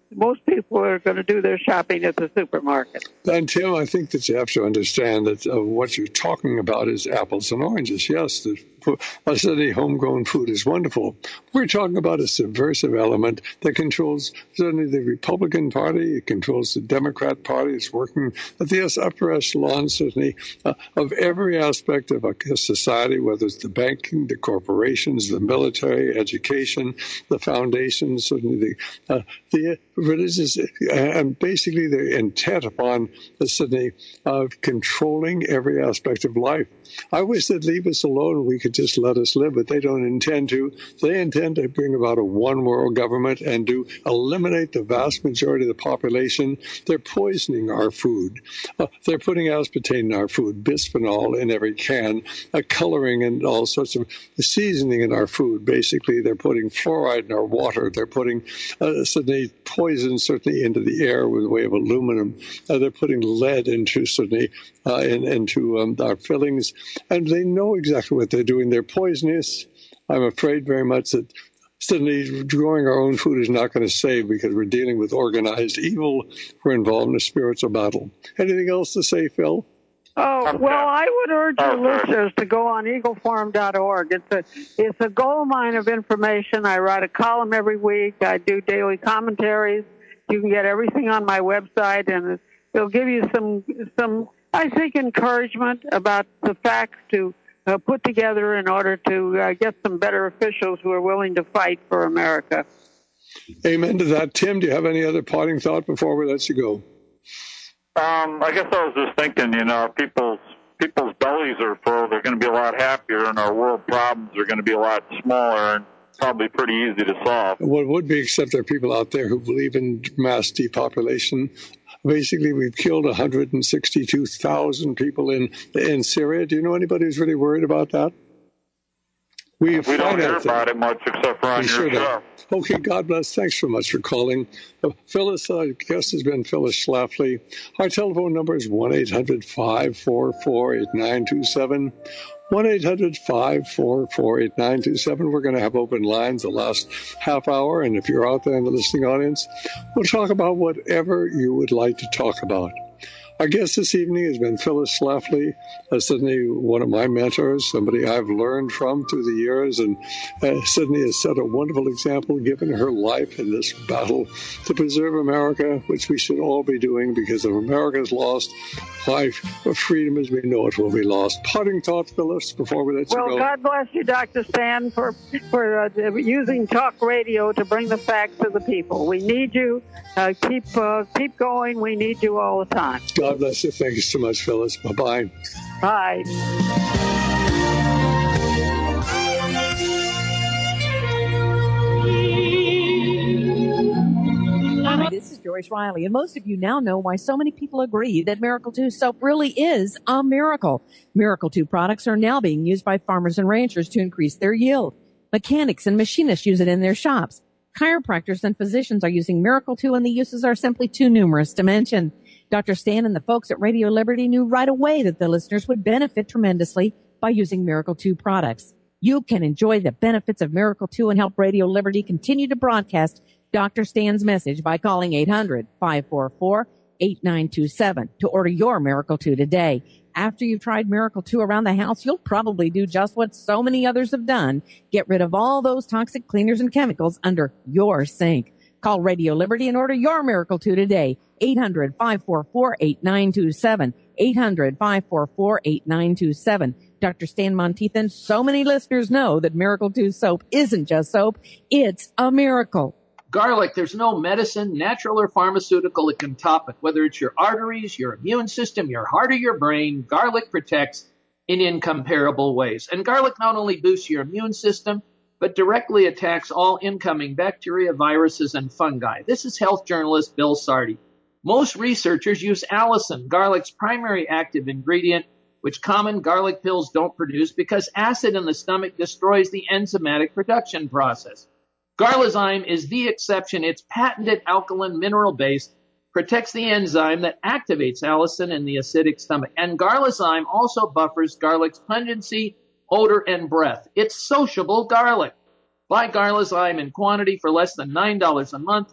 most people are going to do their shopping at the supermarket. And Tim, I think that you have to understand that uh, what you're talking about is apples and oranges. Yes, the certainly homegrown food is wonderful. We're talking about a subversive element that controls certainly the Republican Party, it controls the Democrat Party. It's working at the upper echelon, certainly, uh, of every aspect of a society, whether it's the banking, the corporations, the military, education, the foundations, certainly the, uh, the religious, uh, and basically they're intent upon the certainly of controlling every aspect of life. I wish they'd leave us alone and we could just let us live, but they don't intend to. They intend to bring about a one-world government and to eliminate the vast majority of the population. They're poisoning our food. Uh, they're putting aspartame in our food, bisphenol in every can, uh, coloring and all sorts of seasoning in our food. Basically, they're putting fluoride in our water. They're putting uh, certainly poison certainly into the air with the way of aluminum. Uh, they're putting lead into certainly uh, in, into um, our fillings. And they know exactly what they're doing. They're poisonous. I'm afraid very much that suddenly growing our own food is not going to save because we're dealing with organized evil. We're involved in a spiritual battle. Anything else to say, Phil? Oh, well, I would urge your listeners to go on eagle farm dot org. It's a, it's a gold mine of information. I write a column every week. I do daily commentaries. You can get everything on my website, and it'll give you some, some I think, encouragement about the facts to uh, put together in order to uh, get some better officials who are willing to fight for America. Amen to that. Tim, do you have any other parting thought before we let you go? Um, I guess I was just thinking, you know, people's people's bellies are full. They're going to be a lot happier, and our world problems are going to be a lot smaller and probably pretty easy to solve. What would be, except there are people out there who believe in mass depopulation. Basically, we've killed one hundred sixty-two thousand people in in Syria. Do you know anybody who's really worried about that? We, we don't hear about it much except for on your sure show. Don't. Okay, God bless. Thanks so much for calling. Uh, Phyllis, our guest has been Phyllis Schlafly. Our telephone number is one eight hundred five four four eight nine two seven. one eight hundred five four four eight nine two seven. We're going to have open lines the last half hour, and if you're out there in the listening audience, we'll talk about whatever you would like to talk about. Our guest this evening has been Phyllis Schlafly, uh, Sydney, one of my mentors, somebody I've learned from through the years, and uh, Sydney has set a wonderful example, given her life in this battle to preserve America, which we should all be doing, because if America is lost, life, freedom as we know it will be lost. Parting thoughts, Phyllis, before we let you well, go. Well, God bless you, Doctor Stan, for, for uh, using talk radio to bring the facts to the people. We need you. Uh, keep, uh, keep going. We need you all the time. God bless you. Thank you so much, Phyllis. Bye-bye. Bye. Hi, this is Joyce Riley, and most of you now know why so many people agree that Miracle two soap really is a miracle. Miracle two products are now being used by farmers and ranchers to increase their yield. Mechanics and machinists use it in their shops. Chiropractors and physicians are using Miracle two, and the uses are simply too numerous to mention. Doctor Stan and the folks at Radio Liberty knew right away that the listeners would benefit tremendously by using Miracle two products. You can enjoy the benefits of Miracle two and help Radio Liberty continue to broadcast Doctor Stan's message by calling eight hundred five four four eight nine two seven to order your Miracle two today. After you've tried Miracle two around the house, you'll probably do just what so many others have done. Get rid of all those toxic cleaners and chemicals under your sink. Call Radio Liberty and order your Miracle two today. eight hundred five four four eight nine two seven. eight hundred five four four eight nine two seven. Doctor Stan Monteithan, so many listeners know that Miracle two soap isn't just soap, it's a miracle. Garlic, there's no medicine, natural or pharmaceutical that can top it. Whether it's your arteries, your immune system, your heart, or your brain, garlic protects in incomparable ways. And garlic not only boosts your immune system, but directly attacks all incoming bacteria, viruses, and fungi. This is health journalist Bill Sardi. Most researchers use allicin, garlic's primary active ingredient, which common garlic pills don't produce because acid in the stomach destroys the enzymatic production process. Garlizyme is the exception. Its patented alkaline mineral base protects the enzyme that activates allicin in the acidic stomach. And Garlizyme also buffers garlic's pungency, odor, and breath. It's sociable garlic. Buy Garlizyme in quantity for less than nine dollars a month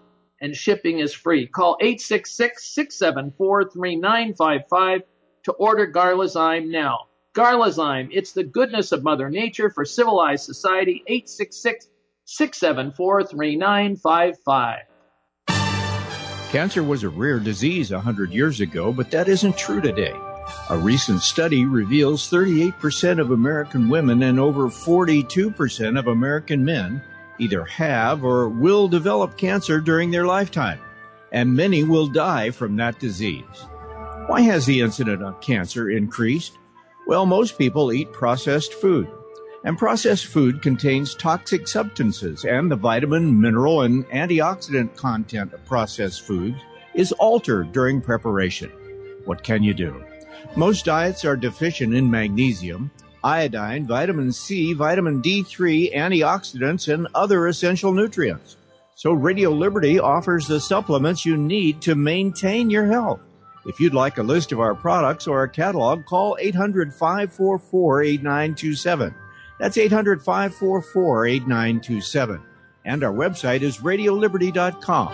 and shipping is free. Call eight six six, six seven four, three nine five five to order Garlazyme now. Garlazyme, it's the goodness of Mother Nature for civilized society. eight six six, six seven four, three nine five five. Cancer was a rare disease one hundred years ago, but that isn't true today. A recent study reveals thirty-eight percent of American women and over forty-two percent of American men either have or will develop cancer during their lifetime, and many will die from that disease. Why has the incidence of cancer increased? Well, most people eat processed food, and processed food contains toxic substances, and the vitamin, mineral, and antioxidant content of processed foods is altered during preparation. What can you do? Most diets are deficient in magnesium, iodine, vitamin C, vitamin D three, antioxidants, and other essential nutrients. So Radio Liberty offers the supplements you need to maintain your health. If you'd like a list of our products or a catalog, call eight hundred, five four four, eight nine two seven. That's eight hundred, five four four, eight nine two seven. And our website is radio liberty dot com.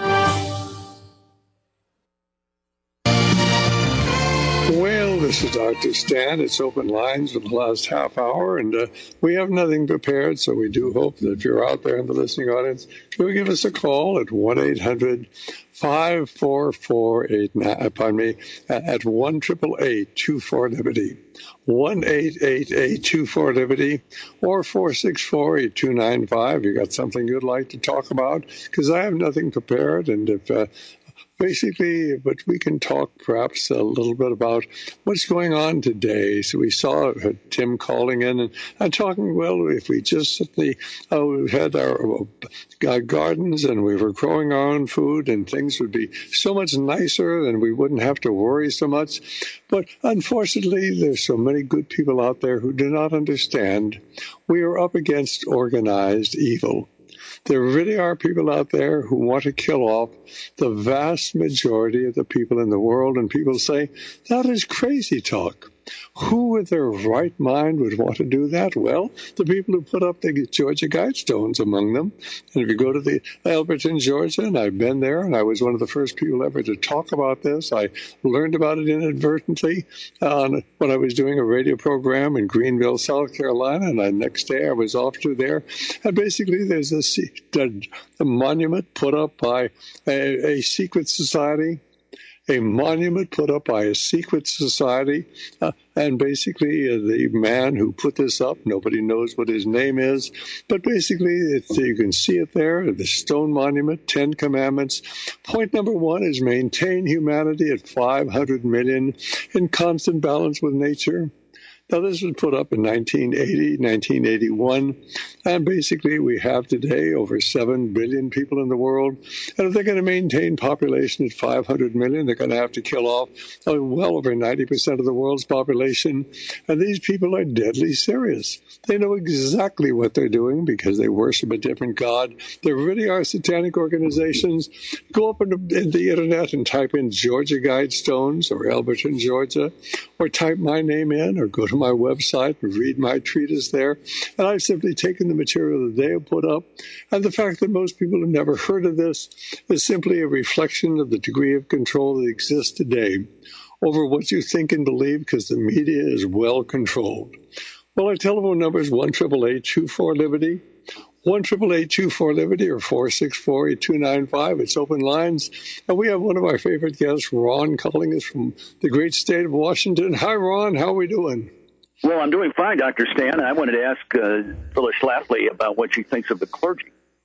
Well, this is Doctor Stan. It's open lines for the last half hour, and uh, we have nothing prepared, so we do hope that if you're out there in the listening audience, you'll give us a call at one eight hundred, five four four, eight nine, pardon me, at one eight eight eight, two four, Liberty, one eight eight eight, two four, Liberty, or four six four, eight two nine five. You got something you'd like to talk about? Because I have nothing prepared, and if uh, Basically, but we can talk perhaps a little bit about what's going on today. So we saw uh, Tim calling in and, and talking, well, if we just simply uh, we had our uh, gardens and we were growing our own food and things would be so much nicer and we wouldn't have to worry so much. But unfortunately, there's so many good people out there who do not understand we are up against organized evil. There really are people out there who want to kill off the vast majority of the people in the world, and people say, that is crazy talk. Who with their right mind would want to do that? Well, the people who put up the Georgia Guidestones among them. And if you go to the Alberton, Georgia, and I've been there, and I was one of the first people ever to talk about this. I learned about it inadvertently on, when I was doing a radio program in Greenville, South Carolina, and the next day I was off to there. And basically there's a, a, a monument put up by a, a secret society, a monument put up by a secret society, uh, and basically uh, the man who put this up, nobody knows what his name is, but basically it's, you can see it there, the stone monument, Ten Commandments. Point number one is maintain humanity at five hundred million in constant balance with nature. Now, this was put up in nineteen eighty, nineteen eighty-one, and basically we have today over seven billion people in the world, and if they're going to maintain population at five hundred million, they're going to have to kill off uh, well over ninety percent of the world's population, and these people are deadly serious. They know exactly what they're doing because they worship a different god. There really are satanic organizations. Go up in the, in the internet and type in Georgia Guidestones or Alberton, Georgia, or type my name in, or go to my website and read my treatise there. And I've simply taken the material that they have put up. And the fact that most people have never heard of this is simply a reflection of the degree of control that exists today over what you think and believe, because the media is well controlled. Well, our telephone number is one eight eight eight, two four, Liberty, one eight eight eight, two four, Liberty, or four six four, eight two nine five. It's open lines. And we have one of our favorite guests, Ron, calling us from the great state of Washington. Hi, Ron. How are we doing? Well, I'm doing fine, Doctor Stan. I wanted to ask uh, Phyllis Schlafly about what she thinks of the clergy,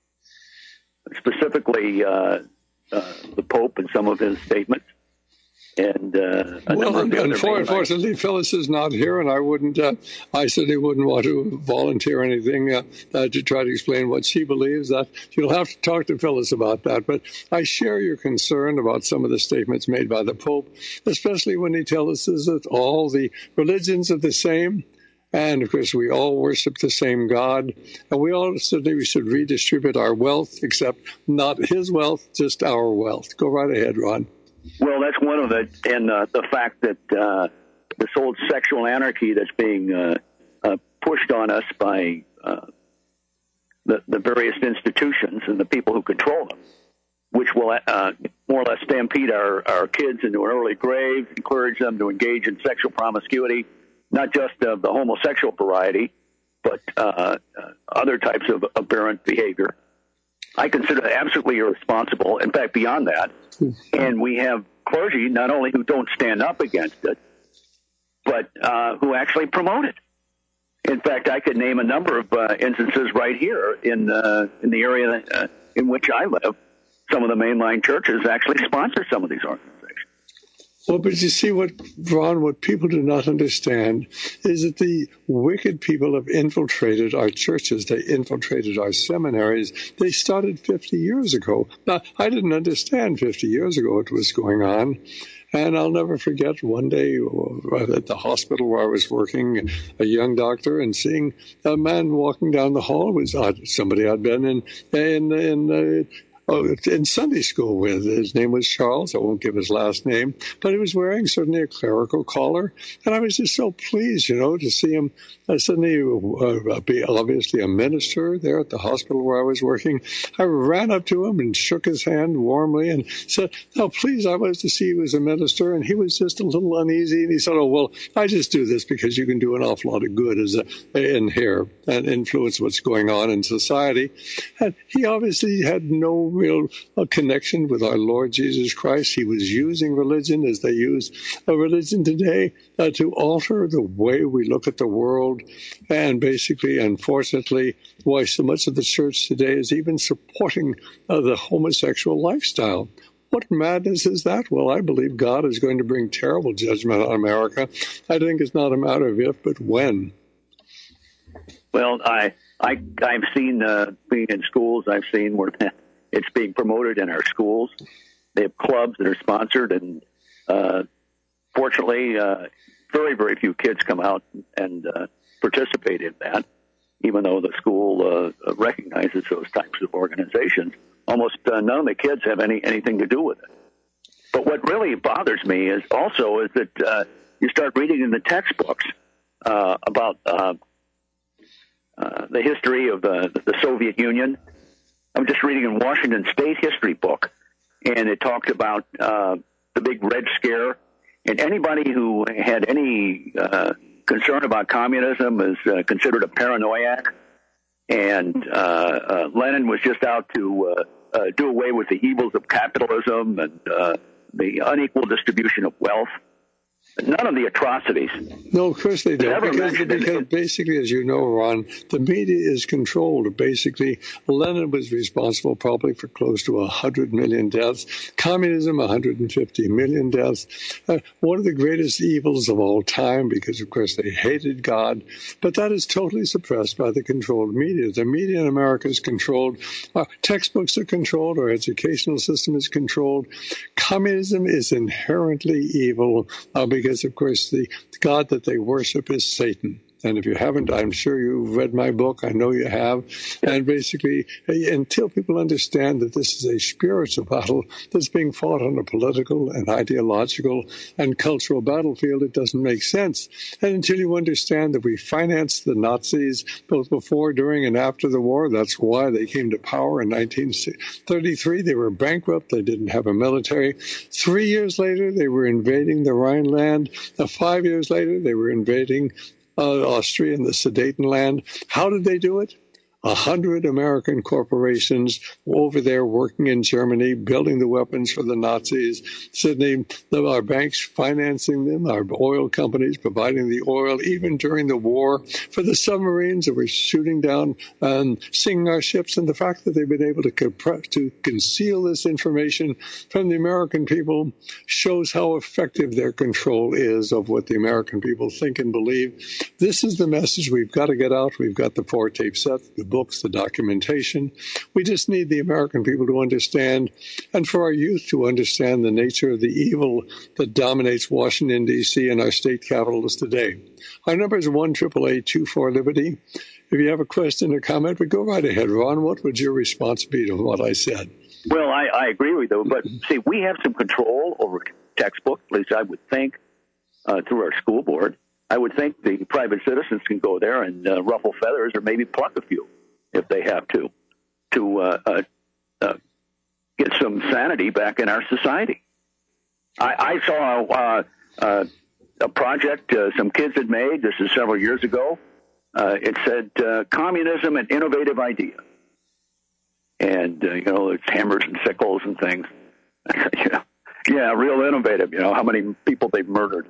specifically uh, uh, the Pope and some of his statements. And uh, well, unfortunately, Phyllis is not here, and I wouldn't. Uh, I certainly wouldn't want to volunteer anything uh, uh, to try to explain what she believes. That you'll have to talk to Phyllis about that. But I share your concern about some of the statements made by the Pope, especially when he tells us that all the religions are the same. And, of course, we all worship the same God. And we all certainly we should redistribute our wealth, except not his wealth, just our wealth. Go right ahead, Ron. Well, that's one of it. And uh, the fact that uh, this old sexual anarchy that's being uh, uh, pushed on us by uh, the, the various institutions and the people who control them. which will uh, more or less stampede our, our kids into an early grave, encourage them to engage in sexual promiscuity, not just of the homosexual variety, but uh, uh, other types of aberrant behavior. I consider that absolutely irresponsible. In fact, beyond that, and we have clergy not only who don't stand up against it, but uh, who actually promote it. In fact, I could name a number of uh, instances right here in uh, in the area uh, in which I live. Some of the mainline churches actually sponsor some of these organizations. Well, but you see what, Ron, what people do not understand is that the wicked people have infiltrated our churches. They infiltrated our seminaries. They started fifty years ago. Now, I didn't understand fifty years ago what was going on. And I'll never forget one day at the hospital where I was working, a young doctor, and seeing a man walking down the hall. It was uh, somebody I'd been in, in, in uh, Oh, in Sunday school with. His name was Charles. I won't give his last name, but he was wearing certainly a clerical collar, and I was just so pleased, you know, to see him uh, suddenly uh, be obviously a minister there at the hospital where I was working. I ran up to him and shook his hand warmly and said, "Oh, please, I was to see he was a minister," and he was just a little uneasy, and he said, "Oh, well, I just do this because you can do an awful lot of good as a, in here and influence what's going on in society," and he obviously had no real uh, connection with our Lord Jesus Christ. He was using religion as they use a religion today uh, to alter the way we look at the world, and basically, unfortunately, why so much of the church today is even supporting uh, the homosexual lifestyle. What madness is that? Well, I believe God is going to bring terrible judgment on America. I think it's not a matter of if, but when. Well, I, I, I've seen, uh, being in schools, I've seen where it's being promoted in our schools. They have clubs that are sponsored, and uh, fortunately, uh, very, very few kids come out and uh, participate in that, even though the school uh, recognizes those types of organizations. Almost uh, none of the kids have any anything to do with it. But what really bothers me is also is that uh, you start reading in the textbooks uh, about uh, uh, the history of the, the Soviet Union. I'm just reading in Washington State history book, and it talked about uh, the big Red Scare. And anybody who had any uh, concern about communism is uh, considered a paranoiac. And uh, uh, Lenin was just out to uh, uh, do away with the evils of capitalism and uh, the unequal distribution of wealth. None of the atrocities. No, of course they don't. Because, because basically, as you know, Ron, the media is controlled. Basically, Lenin was responsible probably for close to one hundred million deaths. Communism, one hundred fifty million deaths. Uh, one of the greatest evils of all time, because, of course, they hated God. But that is totally suppressed by the controlled media. The media in America is controlled. Our textbooks are controlled. Our educational system is controlled. Communism is inherently evil uh, because Because, of course, the God that they worship is Satan. And if you haven't, I'm sure you've read my book. I know you have. And basically, until people understand that this is a spiritual battle that's being fought on a political and ideological and cultural battlefield, it doesn't make sense. And until you understand that we financed the Nazis both before, during, and after the war, that's why they came to power in nineteen thirty-three. They were bankrupt. They didn't have a military. Three years later, they were invading the Rhineland. Now, five years later, they were invading Uh, Austria and the Sudetenland. How did they do it? A hundred American corporations over there working in Germany, building the weapons for the Nazis. Sydney, our banks financing them, our oil companies providing the oil, even during the war, for the submarines that were shooting down and sinking our ships. And the fact that they've been able to, comp- to conceal this information from the American people shows how effective their control is of what the American people think and believe. This is the message we've got to get out. We've got the four tape set, the books, the documentation. We just need the American people to understand, and for our youth to understand the nature of the evil that dominates Washington, D C and our state capitals today. Our number is one eight eight eight, two four, Liberty. If you have a question or comment, but go right ahead, Ron. What would your response be to what I said? Well, I, I agree with you, but see, we have some control over textbooks, at least I would think, uh, through our school board. I would think the private citizens can go there and uh, ruffle feathers or maybe pluck a few if they have to, to uh, uh, uh, get some sanity back in our society. I, I saw uh, uh, a project uh, some kids had made. This is several years ago. Uh, it said uh, communism, an innovative idea. And, uh, you know, it's hammers and sickles and things. yeah, yeah, real innovative, you know, how many people they've murdered.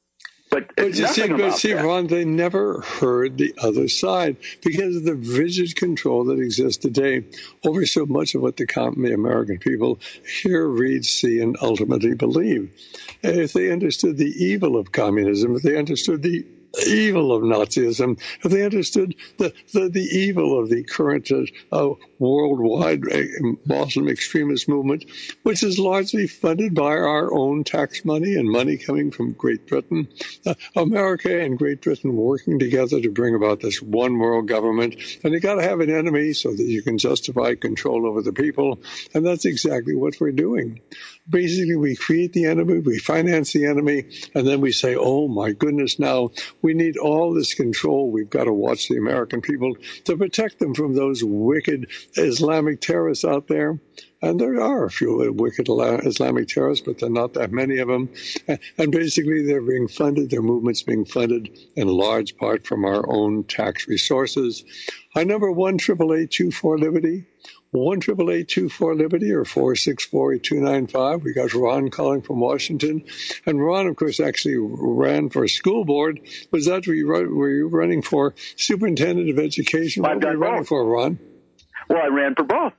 But, but you see, but see, that. Ron, they never heard the other side because of the rigid control that exists today over so much of what the, the American people hear, read, see, and ultimately believe. And if they understood the evil of communism, if they understood the evil of Nazism, if they understood the, the, the evil of the current uh, worldwide Muslim extremist movement, which is largely funded by our own tax money and money coming from Great Britain, uh, America and Great Britain working together to bring about this one world government. And you got to have an enemy so that you can justify control over the people. And that's exactly what we're doing. Basically, we create the enemy, we finance the enemy, and then we say, oh, my goodness, now we need all this control. We've got to watch the American people to protect them from those wicked Islamic terrorists out there. And there are a few wicked Islamic terrorists, but there are not that many of them. And basically, they're being funded, their movement's being funded in large part from our own tax resources. Our number one, eight eight eight, two four, Liberty. one eight eight eight, two four, Liberty or four six four, eight two nine five. We got Ron calling from Washington. And Ron, of course, actually ran for school board. Was that were you, were you running for superintendent of education? What were you running for, Ron? Well, I ran for both.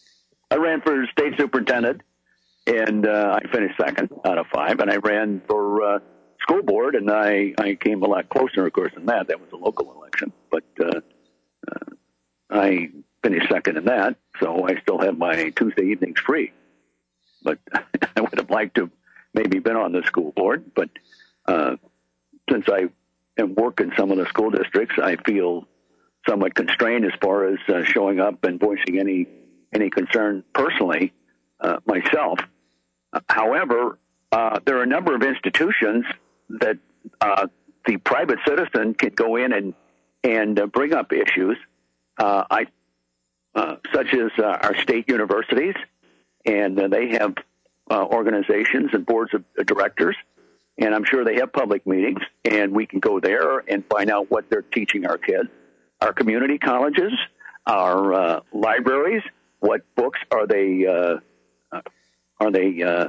I ran for state superintendent, and uh, I finished second out of five. And I ran for uh, school board, and I, I came a lot closer, of course, than that. That was a local election. But uh, uh, I finished second in that, so I still have my Tuesday evenings free. But I would have liked to maybe been on the school board, but uh, since I am working some of the school districts, I feel somewhat constrained as far as uh, showing up and voicing any any concern personally uh, myself. Uh, however, uh, there are a number of institutions that uh, the private citizen can go in and and uh, bring up issues. Uh, I Uh, such as uh, our state universities, and uh, they have uh, organizations and boards of directors, and I'm sure they have public meetings, and we can go there and find out what they're teaching our kids. Our community colleges, our uh, libraries, what books are they uh, are they uh,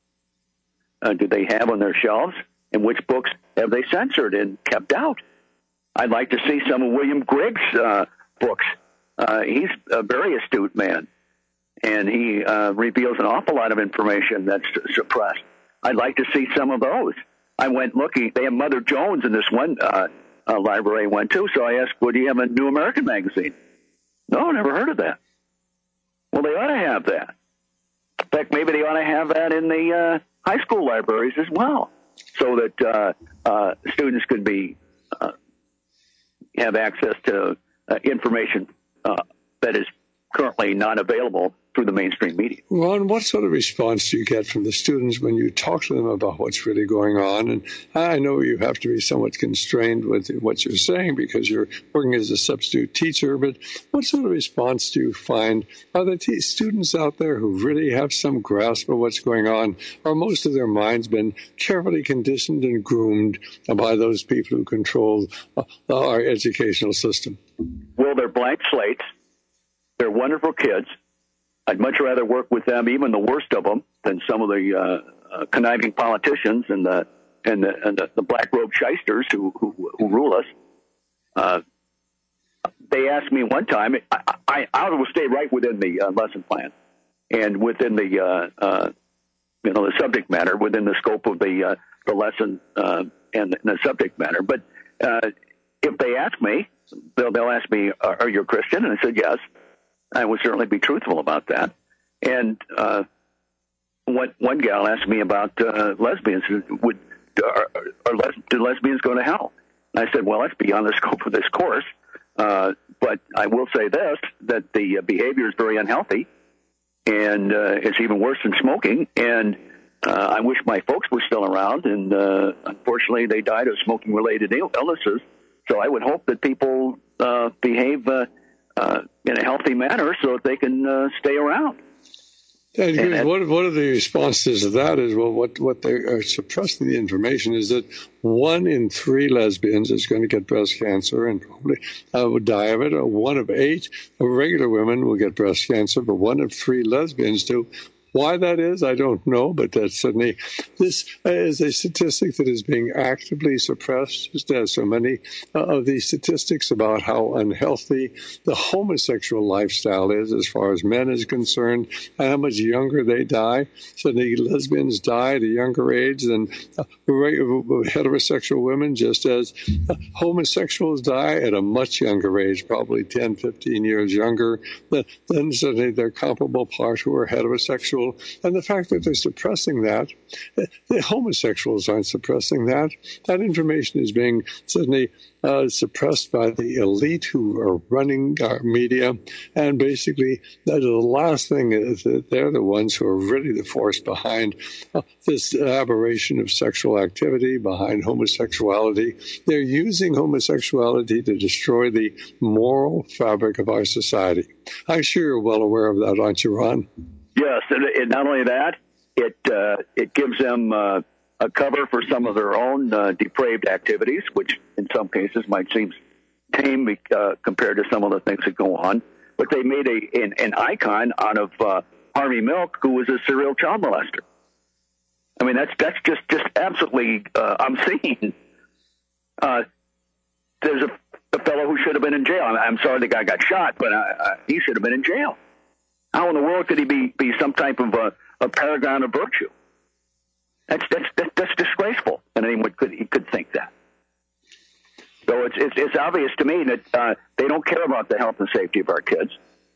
uh, do they have on their shelves, and which books have they censored and kept out? I'd like to see some of William Grigg's uh, books. Uh, he's a very astute man, and he uh, reveals an awful lot of information that's suppressed. I'd like to see some of those. I went looking. They have Mother Jones in this one uh, uh, library I went to, so I asked, well, do you have a New American magazine? No, never heard of that. Well, they ought to have that. In fact, maybe they ought to have that in the uh, high school libraries as well, so that uh, uh, students could be uh, have access to uh, information Uh, that is currently not available through the mainstream media. Ron, what sort of response do you get from the students when you talk to them about what's really going on? And I know you have to be somewhat constrained with what you're saying because you're working as a substitute teacher, but what sort of response do you find? Are there t- students out there who really have some grasp of what's going on, or most of their minds been carefully conditioned and groomed by those people who control uh, our educational system? Well, they're blank slates. They're wonderful kids. I'd much rather work with them, even the worst of them, than some of the uh, uh, conniving politicians and the and the, and the, the black robe shysters who who, who rule us. Uh, they asked me one time. I, I, I will stay right within the uh, lesson plan and within the uh, uh, you know the subject matter, within the scope of the uh, the lesson uh, and, and the subject matter. But uh, if they ask me, they'll, they'll ask me, "Are, are you a Christian?" And I said, "Yes." I would certainly be truthful about that. And uh, one, one gal asked me about uh, lesbians. Would are, are les- do lesbians go to hell? And I said, well, that's beyond the scope of this course. Uh, but I will say this, that the uh, behavior is very unhealthy, and uh, it's even worse than smoking. And uh, I wish my folks were still around, and uh, unfortunately they died of smoking-related Ill- illnesses. So I would hope that people uh, behave uh, uh, in a healthy manner so that they can uh, stay around. And, And that- one, of, one of the responses to that is, well, what, what they are suppressing the information is that one in three lesbians is going to get breast cancer and probably uh, will die of it. Or one of eight regular women will get breast cancer, but one of three lesbians do. Why that is, I don't know, but that's certainly, this is a statistic that is being actively suppressed, just as so many uh, of these statistics about how unhealthy the homosexual lifestyle is as far as men is concerned, and how much younger they die. Certainly lesbians die at a younger age than uh, heterosexual women, just as uh, homosexuals die at a much younger age, probably ten, fifteen years younger than, than certainly their comparable part who are heterosexual. And the fact that they're suppressing that, the homosexuals aren't suppressing that. That information is being certainly uh, suppressed by the elite who are running our media. And basically, that the last thing is that they're the ones who are really the force behind uh, this aberration of sexual activity, behind homosexuality. They're using homosexuality to destroy the moral fabric of our society. I'm sure you're well aware of that, aren't you, Ron? Yes, and, and not only that, it uh, it gives them uh, a cover for some of their own uh, depraved activities, which in some cases might seem tame uh, compared to some of the things that go on. But they made a an, an icon out of uh, Harvey Milk, who was a serial child molester. I mean, that's that's just just absolutely uh, obscene. Uh, there's a, a fellow who should have been in jail. I'm, I'm sorry the guy got shot, but uh, uh, he should have been in jail. How in the world could he be, be some type of a, a paragon of virtue? That's that's that's, that's disgraceful, and anyone could he could think that. So it's it's, it's obvious to me that uh, they don't care about the health and safety of our kids,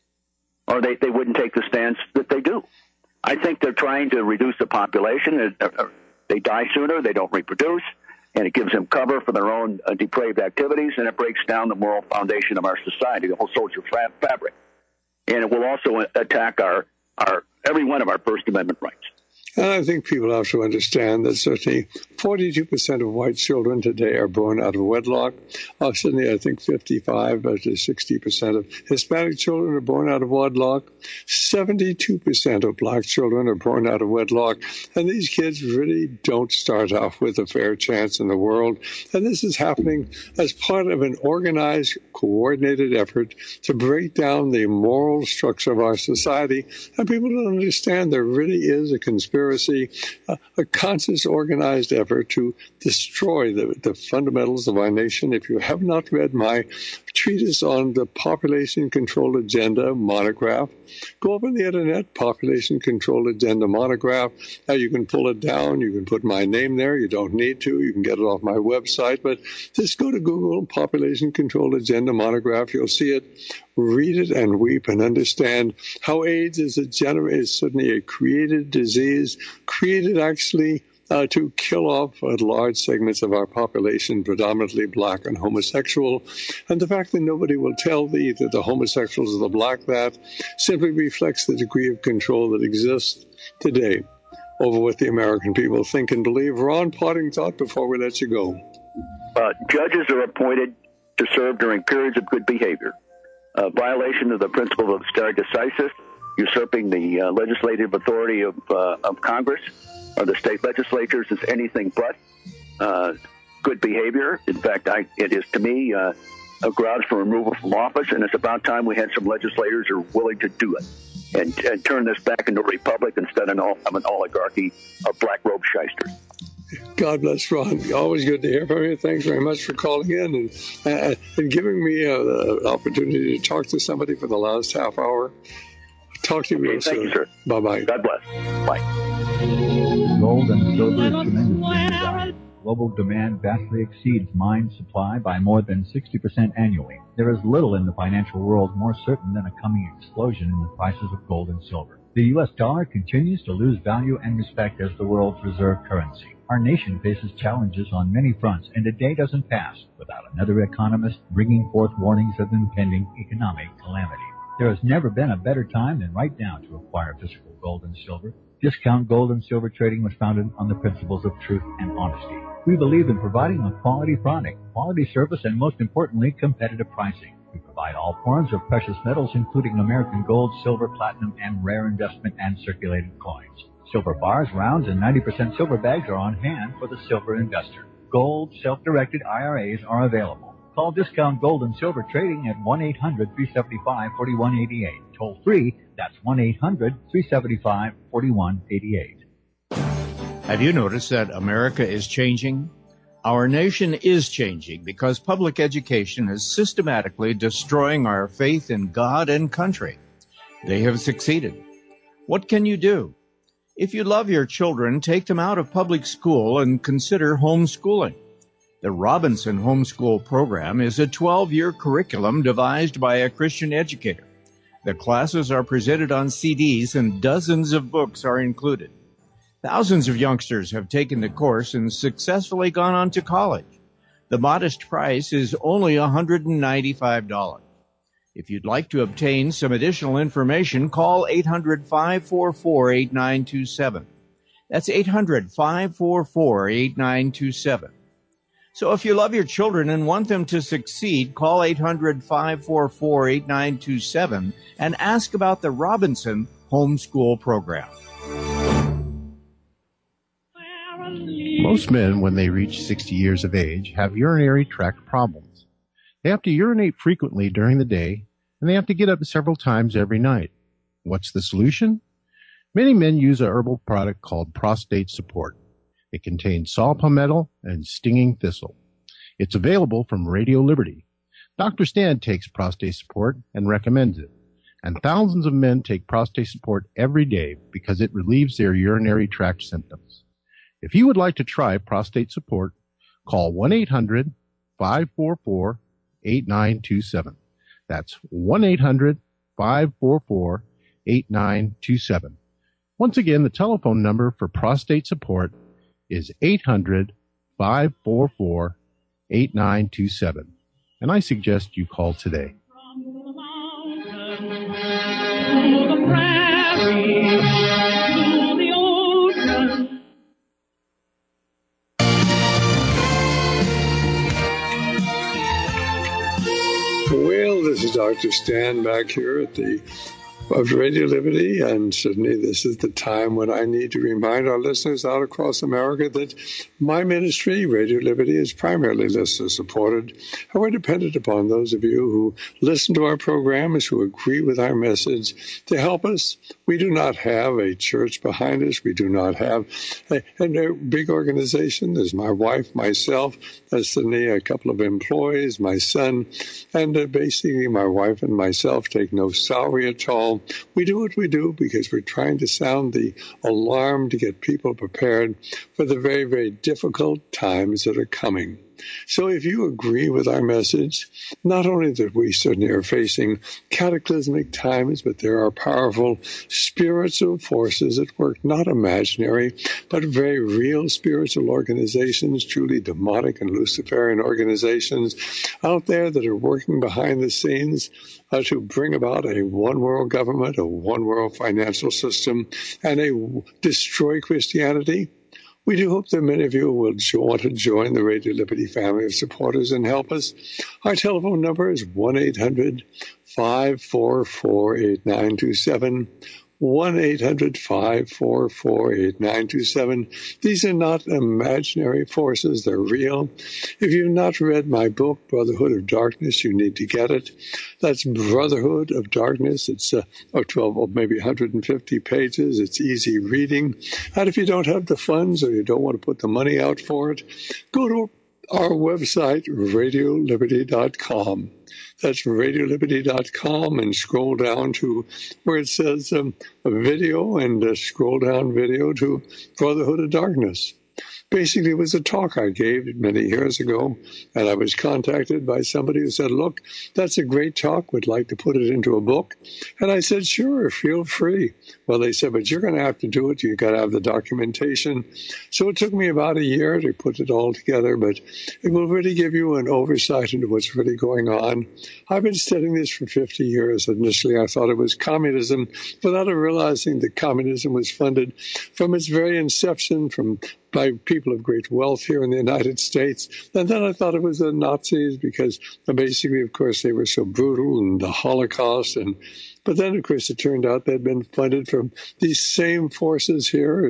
or they, they wouldn't take the stance that they do. I think they're trying to reduce the population. They die sooner, they don't reproduce, and it gives them cover for their own uh, depraved activities, and it breaks down the moral foundation of our society, the whole social fa- fabric. And it will also attack our, our every one of our First Amendment rights. And I think people have to understand that certainly forty-two percent of white children today are born out of wedlock. Uh, certainly, I think fifty-five to sixty percent of Hispanic children are born out of wedlock. seventy-two percent of black children are born out of wedlock. And these kids really don't start off with a fair chance in the world. And this is happening as part of an organized, coordinated effort to break down the moral structure of our society. And people don't understand there really is a conspiracy. A, a conscious, organized effort to destroy the, the fundamentals of our nation. If you have not read my treatise on the Population Control Agenda monograph, go up on the internet, Population Control Agenda monograph. Now you can pull it down. You can put my name there. You don't need to. You can get it off my website. But just go to Google, Population Control Agenda monograph. You'll see it. Read it and weep and understand how AIDS is a gener- is certainly a created disease, created actually uh, to kill off uh, large segments of our population, predominantly black and homosexual. And the fact that nobody will tell thee that the homosexuals or the black that simply reflects the degree of control that exists today over what the American people think and believe. Ron, parting thought before we let you go. Uh, judges are appointed to serve during periods of good behavior. A violation of the principle of stare decisis, usurping the uh, legislative authority of, uh, of Congress or the state legislatures, is anything but uh, good behavior. In fact, I, it is to me uh, a grounds for removal from office, and it's about time we had some legislators who are willing to do it and, and turn this back into a republic instead of an oligarchy of black robe shysters. God bless Ron. Always good to hear from you. Thanks very much for calling in and, uh, and giving me uh, the opportunity to talk to somebody for the last half hour. Talk to you okay, real thank soon. You, sir. Bye-bye. God bless. Bye. Gold and silver is tremendously valuable. Global demand vastly exceeds mine supply by more than sixty percent annually. There is little in the financial world more certain than a coming explosion in the prices of gold and silver. The U S dollar continues to lose value and respect as the world's reserve currency. Our nation faces challenges on many fronts, and a day doesn't pass without another economist bringing forth warnings of impending economic calamity. There has never been a better time than right now to acquire physical gold and silver. Discount Gold and Silver Trading was founded on the principles of truth and honesty. We believe in providing a quality product, quality service, and most importantly, competitive pricing. We provide all forms of precious metals, including American gold, silver, platinum, and rare investment and circulating coins. Silver bars, rounds, and ninety percent silver bags are on hand for the silver investor. Gold, self-directed I R As are available. Call Discount Gold and Silver Trading at one eight hundred, three seven five, four one eight eight. Toll free, that's one eight hundred, three seven five, four one eight eight. Have you noticed that America is changing? Our nation is changing because public education is systematically destroying our faith in God and country. They have succeeded. What can you do? If you love your children, take them out of public school and consider homeschooling. The Robinson Homeschool Program is a twelve-year curriculum devised by a Christian educator. The classes are presented on C Ds and dozens of books are included. Thousands of youngsters have taken the course and successfully gone on to college. The modest price is only one hundred ninety-five dollars. If you'd like to obtain some additional information, call eight hundred, five four four, eight nine two seven. That's eight hundred, five four four, eight nine two seven. So if you love your children and want them to succeed, call eight hundred, five four four, eight nine two seven and ask about the Robinson Homeschool Program. Most men, when they reach sixty years of age, have urinary tract problems. They have to urinate frequently during the day, and they have to get up several times every night. What's the solution? Many men use a herbal product called Prostate Support. It contains saw palmetto and stinging thistle. It's available from Radio Liberty. Doctor Stan takes Prostate Support and recommends it. And thousands of men take Prostate Support every day because it relieves their urinary tract symptoms. If you would like to try Prostate Support, call one eight hundred, five four four, eight nine two seven. That's one eight hundred, five four four, eight nine two seven. Once again, the telephone number for Prostate Support is eight hundred, five four four, eight nine two seven. And I suggest you call today. Well, this is Doctor Stan back here at the of Radio Liberty, and certainly this is the time when I need to remind our listeners out across America that my ministry, Radio Liberty, is primarily listener-supported, and we're dependent upon those of you who listen to our programs, who agree with our message, to help us. We do not have a church behind us. We do not have a, a big organization. There's my wife, myself, there's certainly a couple of employees, my son, and uh, basically my wife and myself take no salary at all. We do what we do because we're trying to sound the alarm to get people prepared for the very, very difficult times that are coming. So if you agree with our message, not only that we certainly are facing cataclysmic times, but there are powerful spiritual forces at work, not imaginary, but very real spiritual organizations, truly demonic and Luciferian organizations out there that are working behind the scenes uh, to bring about a one-world government, a one-world financial system, and a destroy Christianity. We do hope that many of you will want to join the Radio Liberty family of supporters and help us. Our telephone number is one eight hundred, five four four, eight nine two seven. one eight hundred, five four four, eight nine two seven. These are not imaginary forces. They're real. If you've not read my book, Brotherhood of Darkness, you need to get it. That's Brotherhood of Darkness. It's uh, oh, twelve or maybe one hundred fifty pages. It's easy reading. And if you don't have the funds or you don't want to put the money out for it, go to our website, radio liberty dot com. That's radio liberty dot com, and scroll down to where it says um, a video, and uh, scroll down video to Brotherhood of Darkness. Basically, it was a talk I gave many years ago, and I was contacted by somebody who said, look, that's a great talk. Would like to put it into a book. And I said, sure, feel free. Well, they said, but you're going to have to do it. You've got to have the documentation. So it took me about a year to put it all together, but it will really give you an oversight into what's really going on. I've been studying this for fifty years. Initially, I thought it was communism, without realizing that communism was funded from its very inception, from by people of great wealth here in the United States. And then I thought it was the Nazis because basically, of course, they were so brutal and the Holocaust. And but then, of course, it turned out they'd been funded from these same forces here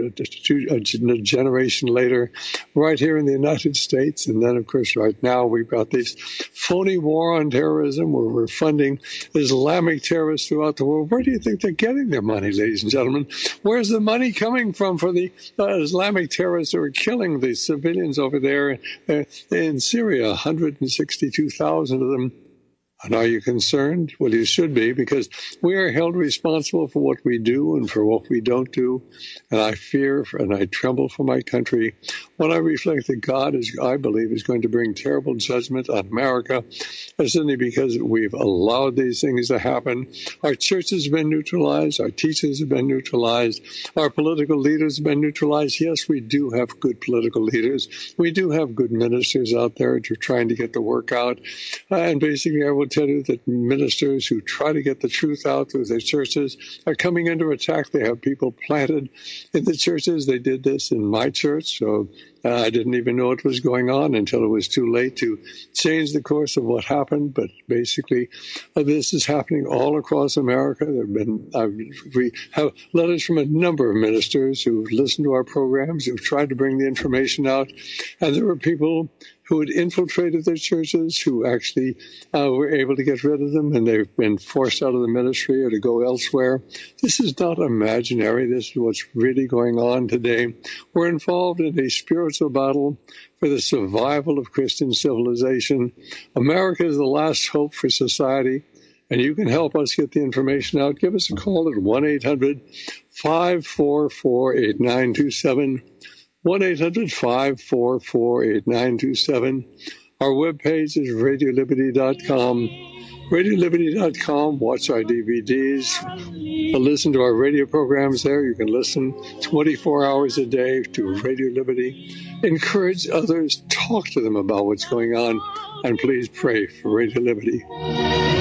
a generation later, right here in the United States. And then, of course, right now we've got this phony war on terrorism where we're funding Islamic terrorists throughout the world. Where do you think they're getting their money, ladies and gentlemen? Where's the money coming from for the uh, Islamic terrorists who are killing the civilians over there uh, in Syria, one hundred sixty-two thousand of them? And are you concerned? Well, you should be, because we are held responsible for what we do and for what we don't do. And I fear and I tremble for my country when I reflect that God, is, I believe, is going to bring terrible judgment on America, simply because we've allowed these things to happen. Our churches have been neutralized. Our teachers have been neutralized. Our political leaders have been neutralized. Yes, we do have good political leaders. We do have good ministers out there who are trying to get the work out. Uh, and basically, I will tell you that ministers who try to get the truth out through their churches are coming under attack. They have people planted in the churches. They did this in my church, so uh, I didn't even know it was going on until it was too late to change the course of what happened. But basically, uh, this is happening all across America. There have been uh, we have letters from a number of ministers who've listened to our programs, who've tried to bring the information out, and there were people who had infiltrated their churches, who actually uh, were able to get rid of them, and they've been forced out of the ministry or to go elsewhere. This is not imaginary. This is what's really going on today. We're involved in a spiritual battle for the survival of Christian civilization. America is the last hope for society, and you can help us get the information out. Give us a call at one eight hundred five four four eight nine two seven. one eight hundred five four four eight nine two seven. Our webpage is radio liberty dot com. radio liberty dot com. Watch our D V Ds. Listen to our radio programs there. You can listen twenty-four hours a day to Radio Liberty. Encourage others. Talk to them about what's going on. And please pray for Radio Liberty.